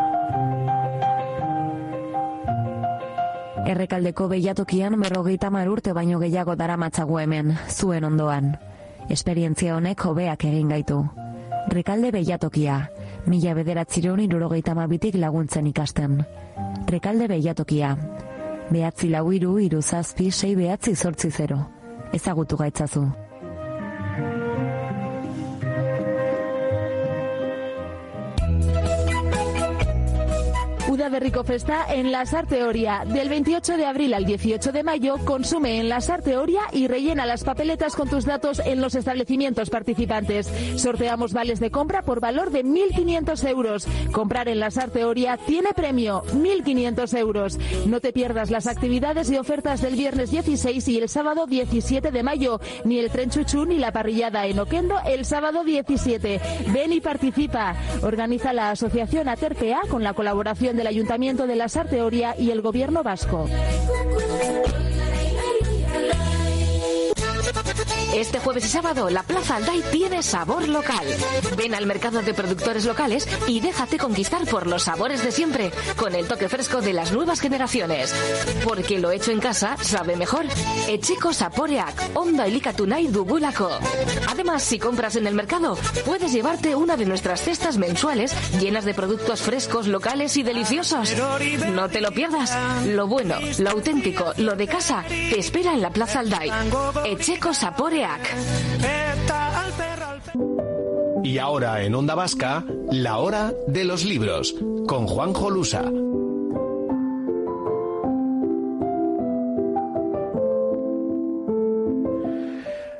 Errekaldeko behiatokian berrogeita hamar urte baino gehiago daramatzagu hemen, zuen ondoan. Esperientzia honek hobeak egin gaitu. Rekalde behiatokia, mila bederatzireun hirurogeita hamabitik laguntzen ikasten. Rekalde behiatokia, behatzi lau hiru, hiru zazpi, sei behatzi zortzi zero. Ezagutu gaitzazu. Udaberriko festa en Lasarte Oria. Del veintiocho de abril al dieciocho de mayo, consume en Lasarte Oria y rellena las papeletas con tus datos en los establecimientos participantes. Sorteamos vales de compra por valor de mil quinientos euros. Comprar en Lasarte Oria tiene premio, mil quinientos euros. No te pierdas las actividades y ofertas del viernes dieciséis y el sábado diecisiete de mayo, ni el tren chuchú ni la parrillada en Oquendo el sábado diecisiete. Ven y participa. Organiza la asociación Aterpea con la colaboración del Ayuntamiento de Lasarte Oria y el Gobierno vasco. Este jueves y sábado, la Plaza Alday tiene sabor local. Ven al mercado de productores locales y déjate conquistar por los sabores de siempre, con el toque fresco de las nuevas generaciones. Porque lo hecho en casa sabe mejor. Etxeko zaporeak, ondo elikatu nahi dugulako. Además, si compras en el mercado, puedes llevarte una de nuestras cestas mensuales llenas de productos frescos, locales y deliciosos. No te lo pierdas. Lo bueno, lo auténtico, lo de casa, te espera en la Plaza Alday. Etxeko zaporeak. Y ahora en Onda Vasca, la hora de los libros, con Juanjo Lusa. Hola a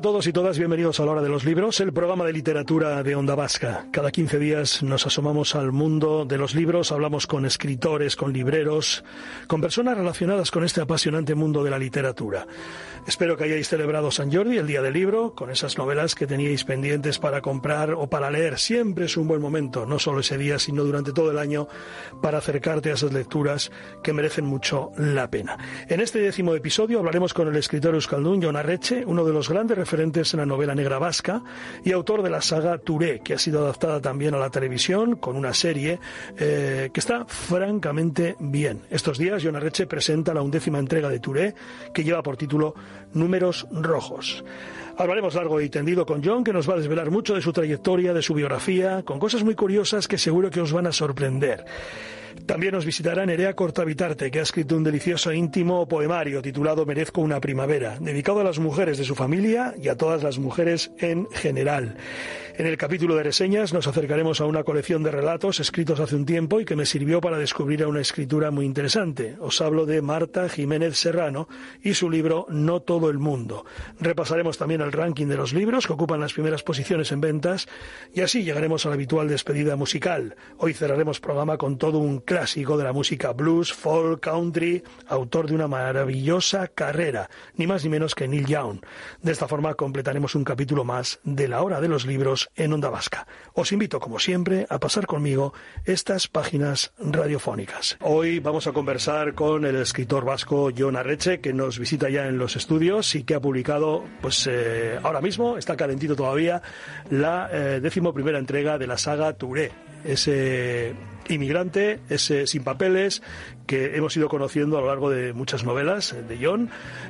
a todos y todas, bienvenidos a la Hora de los Libros, el programa de literatura de Onda Vasca. Cada quince días nos asomamos al mundo de los libros, hablamos con escritores, con libreros, con personas relacionadas con este apasionante mundo de la literatura. Espero que hayáis celebrado San Jordi, el Día del Libro, con esas novelas que teníais pendientes para comprar o para leer. Siempre es un buen momento, no solo ese día, sino durante todo el año, para acercarte a esas lecturas que merecen mucho la pena. En este décimo episodio hablaremos con el escritor euskaldun Jon Arretxe, uno de los grandes referentes en la novela negra vasca y autor de la saga Touré, que ha sido adaptada también a la televisión con una serie eh, que está francamente bien. Estos días Jon Arretxe presenta la undécima entrega de Touré, que lleva por título Números Rojos. Hablaremos largo y tendido con Jon, que nos va a desvelar mucho de su trayectoria, de su biografía, con cosas muy curiosas que seguro que os van a sorprender. También nos visitará Nerea Kortavitarte, que ha escrito un delicioso e íntimo poemario titulado Merezco una primavera, dedicado a las mujeres de su familia y a todas las mujeres en general. En el capítulo de reseñas nos acercaremos a una colección de relatos escritos hace un tiempo y que me sirvió para descubrir a una escritura muy interesante. Os hablo de Marta Jiménez Serrano y su libro No todo el mundo. Repasaremos también el ranking de los libros que ocupan las primeras posiciones en ventas y así llegaremos a la habitual despedida musical. Hoy cerraremos programa con todo un clásico de la música blues, folk, country, autor de una maravillosa carrera, ni más ni menos que Neil Young. De esta forma completaremos un capítulo más de la Hora de los Libros en Onda Vasca. Os invito, como siempre, a pasar conmigo estas páginas radiofónicas. Hoy vamos a conversar con el escritor vasco Jon Arretxe, que nos visita ya en los estudios y que ha publicado, pues eh, ahora mismo, está calentito todavía, la eh, décimo primera entrega de la saga Touré. Ese inmigrante, ese sin papeles que hemos ido conociendo a lo largo de muchas novelas de Jon.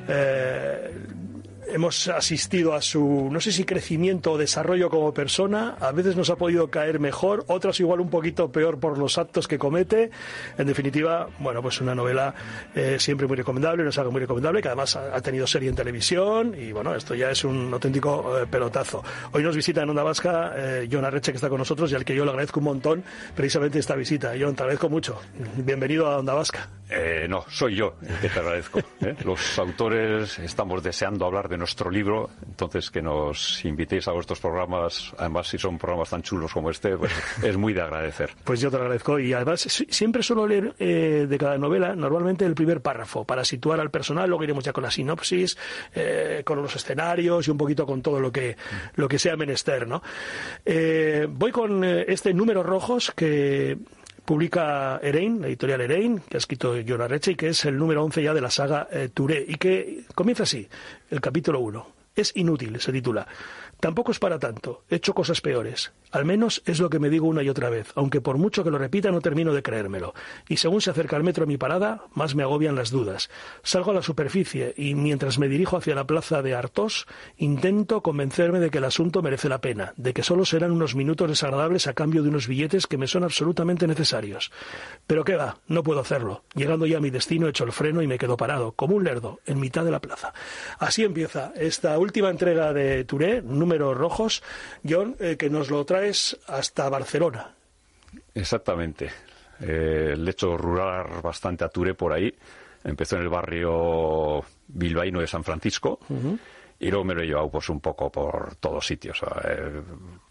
Eh, hemos asistido a su, no sé si crecimiento o desarrollo como persona. A veces nos ha podido caer mejor, otras igual un poquito peor por los actos que comete. En definitiva, bueno, pues una novela eh, siempre muy recomendable, una saga muy recomendable, que además ha, ha tenido serie en televisión y bueno, esto ya es un auténtico eh, pelotazo. Hoy nos visita en Onda Vasca eh, Jon Arretxe, que está con nosotros y al que yo le agradezco un montón precisamente esta visita. Jon, te agradezco mucho. Bienvenido a Onda Vasca. Eh, no, soy yo el que te agradezco. ¿eh? Los autores estamos deseando hablar de nuestro libro, entonces que nos invitéis a vuestros programas, además si son programas tan chulos como este, pues es muy de agradecer. Pues yo te agradezco y además siempre suelo leer eh, de cada novela normalmente el primer párrafo para situar al personal, luego iremos ya con la sinopsis, eh, con los escenarios y un poquito con todo lo que, lo que sea menester, ¿no? Eh, voy con eh, este Números Rojos que publica Erein, la editorial Erein, que ha escrito Jon Arretxe y que es el número once ya de la saga eh, Touré y que comienza así, el capítulo uno. Es inútil, se titula. Tampoco es para tanto. He hecho cosas peores. Al menos es lo que me digo una y otra vez, aunque por mucho que lo repita no termino de creérmelo. Y según se acerca el metro a mi parada, más me agobian las dudas. Salgo a la superficie y mientras me dirijo hacia la plaza de Artós, intento convencerme de que el asunto merece la pena, de que solo serán unos minutos desagradables a cambio de unos billetes que me son absolutamente necesarios. Pero qué va, no puedo hacerlo. Llegando ya a mi destino, echo el freno y me quedo parado, como un lerdo, en mitad de la plaza. Así empieza esta última entrega de Touré, Números Rojos, Jon, eh, que nos lo traes hasta Barcelona. Exactamente. Eh, le he hecho rular bastante a Touré por ahí. Empezó en el barrio bilbaíno de San Francisco uh-huh. y luego me lo he llevado pues un poco por todos sitios. Eh,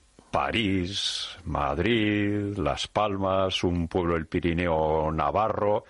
París, Madrid, Las Palmas, un pueblo del Pirineo navarro.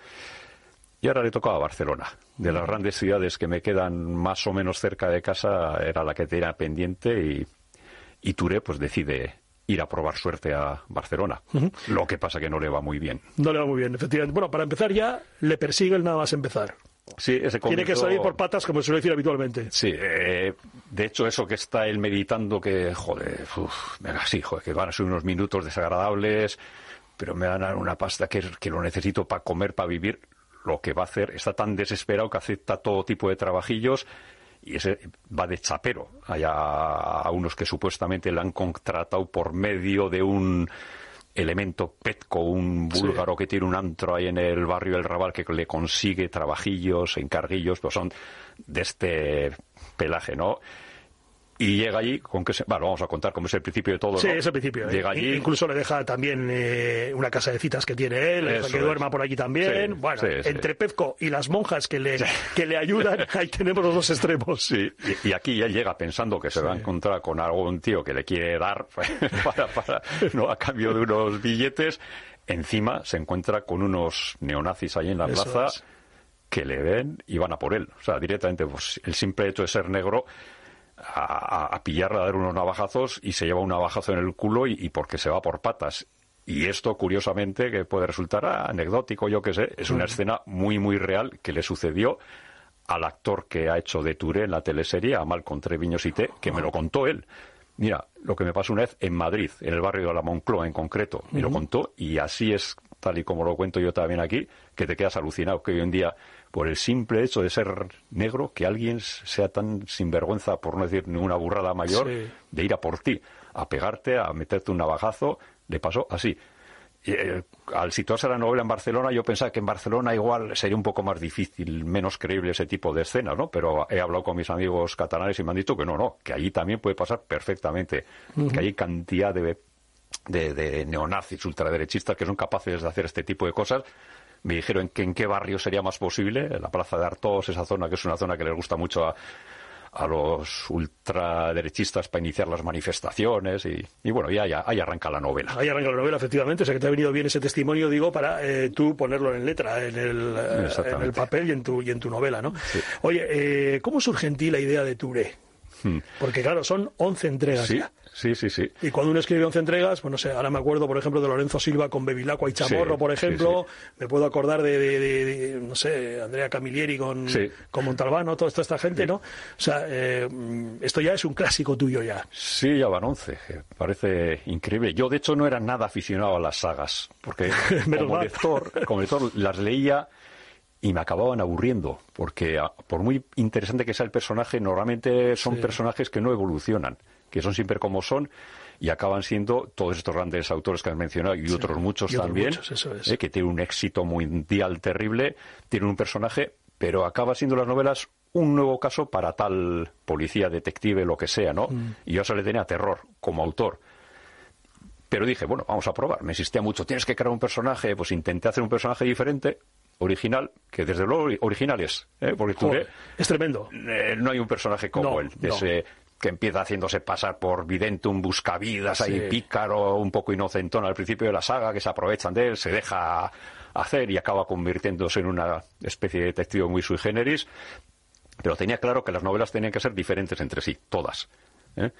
Y ahora le tocaba a Barcelona. De las grandes ciudades que me quedan más o menos cerca de casa, era la que tenía pendiente y, y Touré pues decide ir a probar suerte a Barcelona. Uh-huh. Lo que pasa que no le va muy bien. No le va muy bien, efectivamente. Bueno, para empezar ya, le persiguen nada más empezar. Sí, ese comienzo... Tiene que salir por patas, como se suele decir habitualmente. Sí, eh, de hecho eso que está él meditando que, joder, uf, venga, sí, joder, que van a ser unos minutos desagradables, pero me van a dar una pasta que, que lo necesito para comer, para vivir. Lo que va a hacer, está tan desesperado que acepta todo tipo de trabajillos y ese va de chapero allá a unos que supuestamente le han contratado por medio de un elemento petco, un búlgaro sí. que tiene un antro ahí en el barrio del Raval que le consigue trabajillos, encarguillos, pues son de este pelaje, ¿no? Y llega allí, con que se... Bueno, vamos a contar cómo es el principio de todo, Sí, ¿no? es el principio. Llega allí... Incluso le deja también eh, una casa de citas que tiene él, le deja que es. duerma por allí también. Sí, bueno, sí, sí. entre Pezco y las monjas que le, que le ayudan, ahí tenemos los dos extremos. Sí, y, y aquí ya llega pensando que se Sí. va a encontrar con algún tío que le quiere dar para, para, ¿no? a cambio de unos billetes. Encima se encuentra con unos neonazis ahí en la Eso plaza es. que le ven y van a por él. O sea, directamente, pues el simple hecho de ser negro, a, a, a pillarle, a dar unos navajazos, y se lleva un navajazo en el culo y, y porque se va por patas. Y esto, curiosamente, que puede resultar anecdótico, yo qué sé, es una escena muy, muy real que le sucedió al actor que ha hecho de Touré en la teleserie, a Malcom Treviño Sité, que me lo contó él. Mira, lo que me pasó una vez en Madrid, en el barrio de la Moncloa en concreto, me lo contó, y así es, tal y como lo cuento yo también aquí, que te quedas alucinado, que hoy en día, por el simple hecho de ser negro, que alguien sea tan sinvergüenza, por no decir ninguna burrada mayor, Sí. de ir a por ti, a pegarte, a meterte un navajazo, le pasó así. Y, eh, al situarse la novela en Barcelona, yo pensaba que en Barcelona igual sería un poco más difícil, menos creíble ese tipo de escenas, ¿no? Pero he hablado con mis amigos catalanes y me han dicho que no, no, que allí también puede pasar perfectamente, Ujú. que hay cantidad de, de, de neonazis ultraderechistas que son capaces de hacer este tipo de cosas. Me dijeron que en qué barrio sería más posible, en la Plaza de Artós, esa zona que es una zona que les gusta mucho a, a los ultraderechistas para iniciar las manifestaciones, y, y bueno, ya, ya ahí arranca la novela. Ahí arranca la novela, efectivamente. O sea, que te ha venido bien ese testimonio, digo, para eh, tú ponerlo en letra, en el, eh, en el papel y en tu, y en tu novela, ¿no? Sí. Oye, eh, ¿cómo surge en ti la idea de Touré? Hmm. Porque, claro, son once entregas Sí, ya. sí, sí, sí. Y cuando uno escribe once entregas, pues no sé, ahora me acuerdo, por ejemplo, de Lorenzo Silva con Bevilacqua y Chamorro, Sí, por ejemplo. sí, Me puedo acordar de, de- de- de, no sé, Andrea Camilleri con, Sí. con Montalbano, toda esta, esta gente, ¿no? O sea, eh, esto ya es un clásico tuyo ya. Sí, ya van once. eh, Parece increíble. Yo, de hecho, no era nada aficionado a las sagas, porque Menos como mal. lector, como lector las leía y me acababan aburriendo, porque a- por muy interesante que sea el personaje, normalmente son Sí. personajes que no evolucionan, que son siempre como son, y acaban siendo todos estos grandes autores que has mencionado, y otros muchos y otros también, muchos, eso es. eh, que tienen un éxito mundial terrible, tienen un personaje, pero acaba siendo las novelas un nuevo caso para tal policía, detective, lo que sea, ¿no? Mm. Y yo eso le tenía terror como autor. Pero dije, bueno, vamos a probar. Me insistía mucho, tienes que crear un personaje. Pues intenté hacer un personaje diferente, original, que desde luego original es, ¿eh? Porque tú, Joder, es tremendo. eh, no hay un personaje como No, él, de no. ese que empieza haciéndose pasar por vidente, un buscavidas, ahí Sí. pícaro, un poco inocentón al principio de la saga, que se aprovechan de él, se deja hacer y acaba convirtiéndose en una especie de detective muy sui generis. Pero tenía claro que las novelas tenían que ser diferentes entre sí, todas, ¿eh?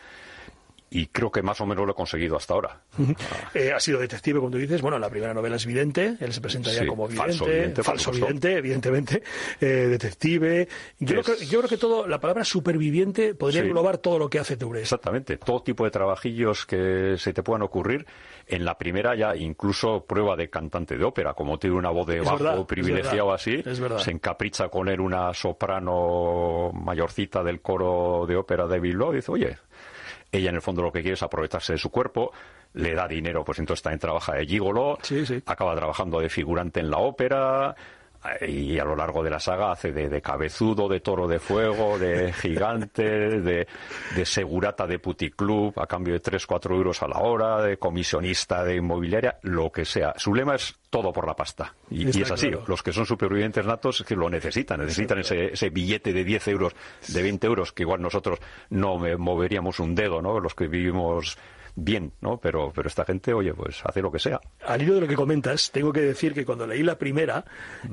Y creo que más o menos lo he conseguido hasta ahora. Eh, ha sido detective, como tú dices. Bueno, la primera novela es vidente, él se presenta ya Sí, como vidente, falso vidente, falso por supuesto. vidente, evidentemente, eh, detective. Yo, Es- creo que, yo creo que todo, la palabra superviviente podría Sí. englobar todo lo que hace Touré. Exactamente, todo tipo de trabajillos que se te puedan ocurrir. En la primera ya incluso prueba de cantante de ópera, como tiene una voz de Es bajo verdad, es privilegiado verdad, así, es verdad. se encapricha con él una soprano mayorcita del coro de ópera de Bilbao y dice, oye, ella en el fondo lo que quiere es aprovecharse de su cuerpo, le da dinero, pues entonces también trabaja de gigolo, Sí, sí. acaba trabajando de figurante en la ópera, eh, y a lo largo de la saga hace de, de cabezudo, de toro de fuego, de gigante, de, de segurata de puticlub a cambio de tres cuatro euros a la hora, de comisionista de inmobiliaria, lo que sea. Su lema es todo por la pasta. Y, Está y es así. claro. Los que son supervivientes natos es que lo necesitan. Necesitan ese, ese billete de diez euros, de veinte euros, que igual nosotros no me moveríamos un dedo, ¿no? Los que vivimos bien, ¿no? Pero, pero esta gente, oye, pues hace lo que sea. Al hilo de lo que comentas, tengo que decir que cuando leí la primera,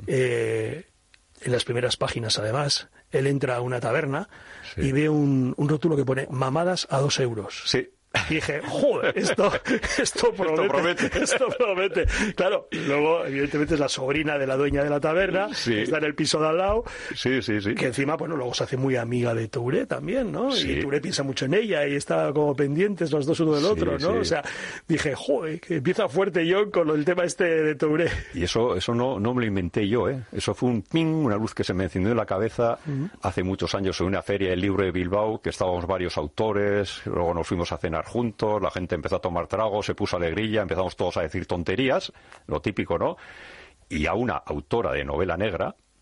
eh, en las primeras páginas además, él entra a una taberna Sí. y ve un, un rótulo que pone mamadas a dos euros. Sí. Y dije, joder, esto, esto promete, promete. esto promete. Claro, y luego, evidentemente, es la sobrina de la dueña de la taberna, Sí. que está en el piso de al lado, Sí, sí, sí. que encima, bueno, luego se hace muy amiga de Touré también, ¿no? Sí. Y Touré piensa mucho en ella y está como pendientes los dos uno del Sí, otro, ¿no? sí. O sea, dije, joder, que empieza fuerte John con el tema este de Touré. Y eso, eso no, no me lo inventé yo, ¿eh? Eso fue un ping, una luz que se me encendió en la cabeza hace muchos años en una feria del libro de Bilbao, que estábamos varios autores, luego nos fuimos a cenar juntos, la gente empezó a tomar trago, se puso alegría, empezamos todos a decir tonterías, lo típico, ¿no? Y a una autora de novela negra,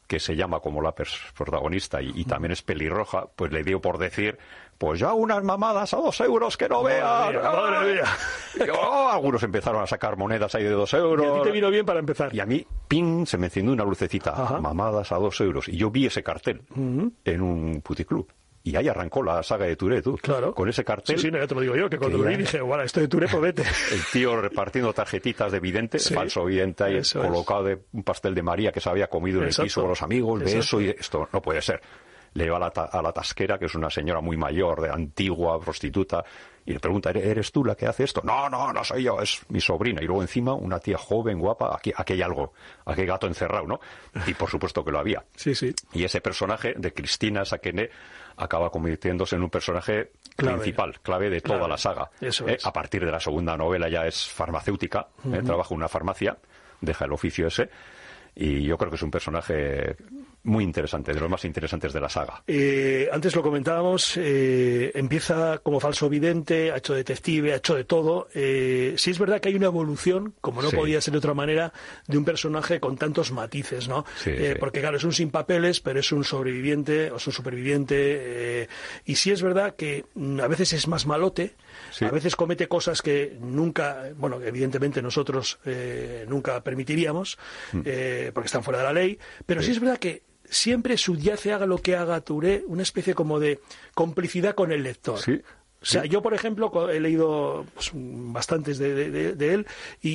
que se llama como la pers- protagonista y, y también es pelirroja, pues le dio por decir, pues ya unas mamadas a dos euros que no veas. Madre mía, madre mía. Y, oh, algunos empezaron a sacar monedas ahí de dos euros. Y a ti te vino bien para empezar. Y a mí, ping, se me encendió una lucecita, Ajá. mamadas a dos euros. Y yo vi ese cartel Uh-huh. en un puticlub. Y ahí arrancó la saga de Touré, tú. Claro. Con ese cartel. Sí, sí, no, ya te lo digo yo, que cuando que lo vi ya- dije, bueno, esto de Touré, pues vete. El tío repartiendo tarjetitas de vidente, Sí. falso vidente, ahí Eso colocado de un pastel de María que se había comido en Exacto. el piso con los amigos, Exacto. beso, y esto no puede ser. Le lleva a la, ta- a la tasquera, que es una señora muy mayor, de antigua, prostituta, y le pregunta, ¿eres eres tú la que hace esto? No, no, no soy yo, es mi sobrina. Y luego encima una tía joven, guapa, aquí, aquí hay algo, aquí hay gato encerrado, ¿no? Y por supuesto que lo había. Sí, sí. Y ese personaje de Cristina Saquené acaba convirtiéndose en un personaje Clave. principal, clave de toda Clave. la saga. Eso Eh, es. A partir de la segunda novela ya es farmacéutica, eh, Ujú. trabaja en una farmacia, deja el oficio ese, y yo creo que es un personaje muy interesante, de los más interesantes de la saga. Eh, antes lo comentábamos, eh, empieza como falso vidente, ha hecho detective, ha hecho de todo. Eh, sí es verdad que hay una evolución, como no Sí. podía ser de otra manera, de un personaje con tantos matices, ¿no? Sí, Eh, sí. Porque claro, es un sin papeles, pero es un sobreviviente, o es un superviviente. Eh, y sí es verdad que mm, a veces es más malote, Sí. a veces comete cosas que nunca, bueno, evidentemente nosotros eh, nunca permitiríamos, Mm. eh, porque están fuera de la ley, pero sí, Sí. es verdad que siempre subyace, haga lo que haga Touré, una especie como de complicidad con el lector. Sí. O sea, yo, por ejemplo, co- he leído pues, bastantes de, de- de- de él y,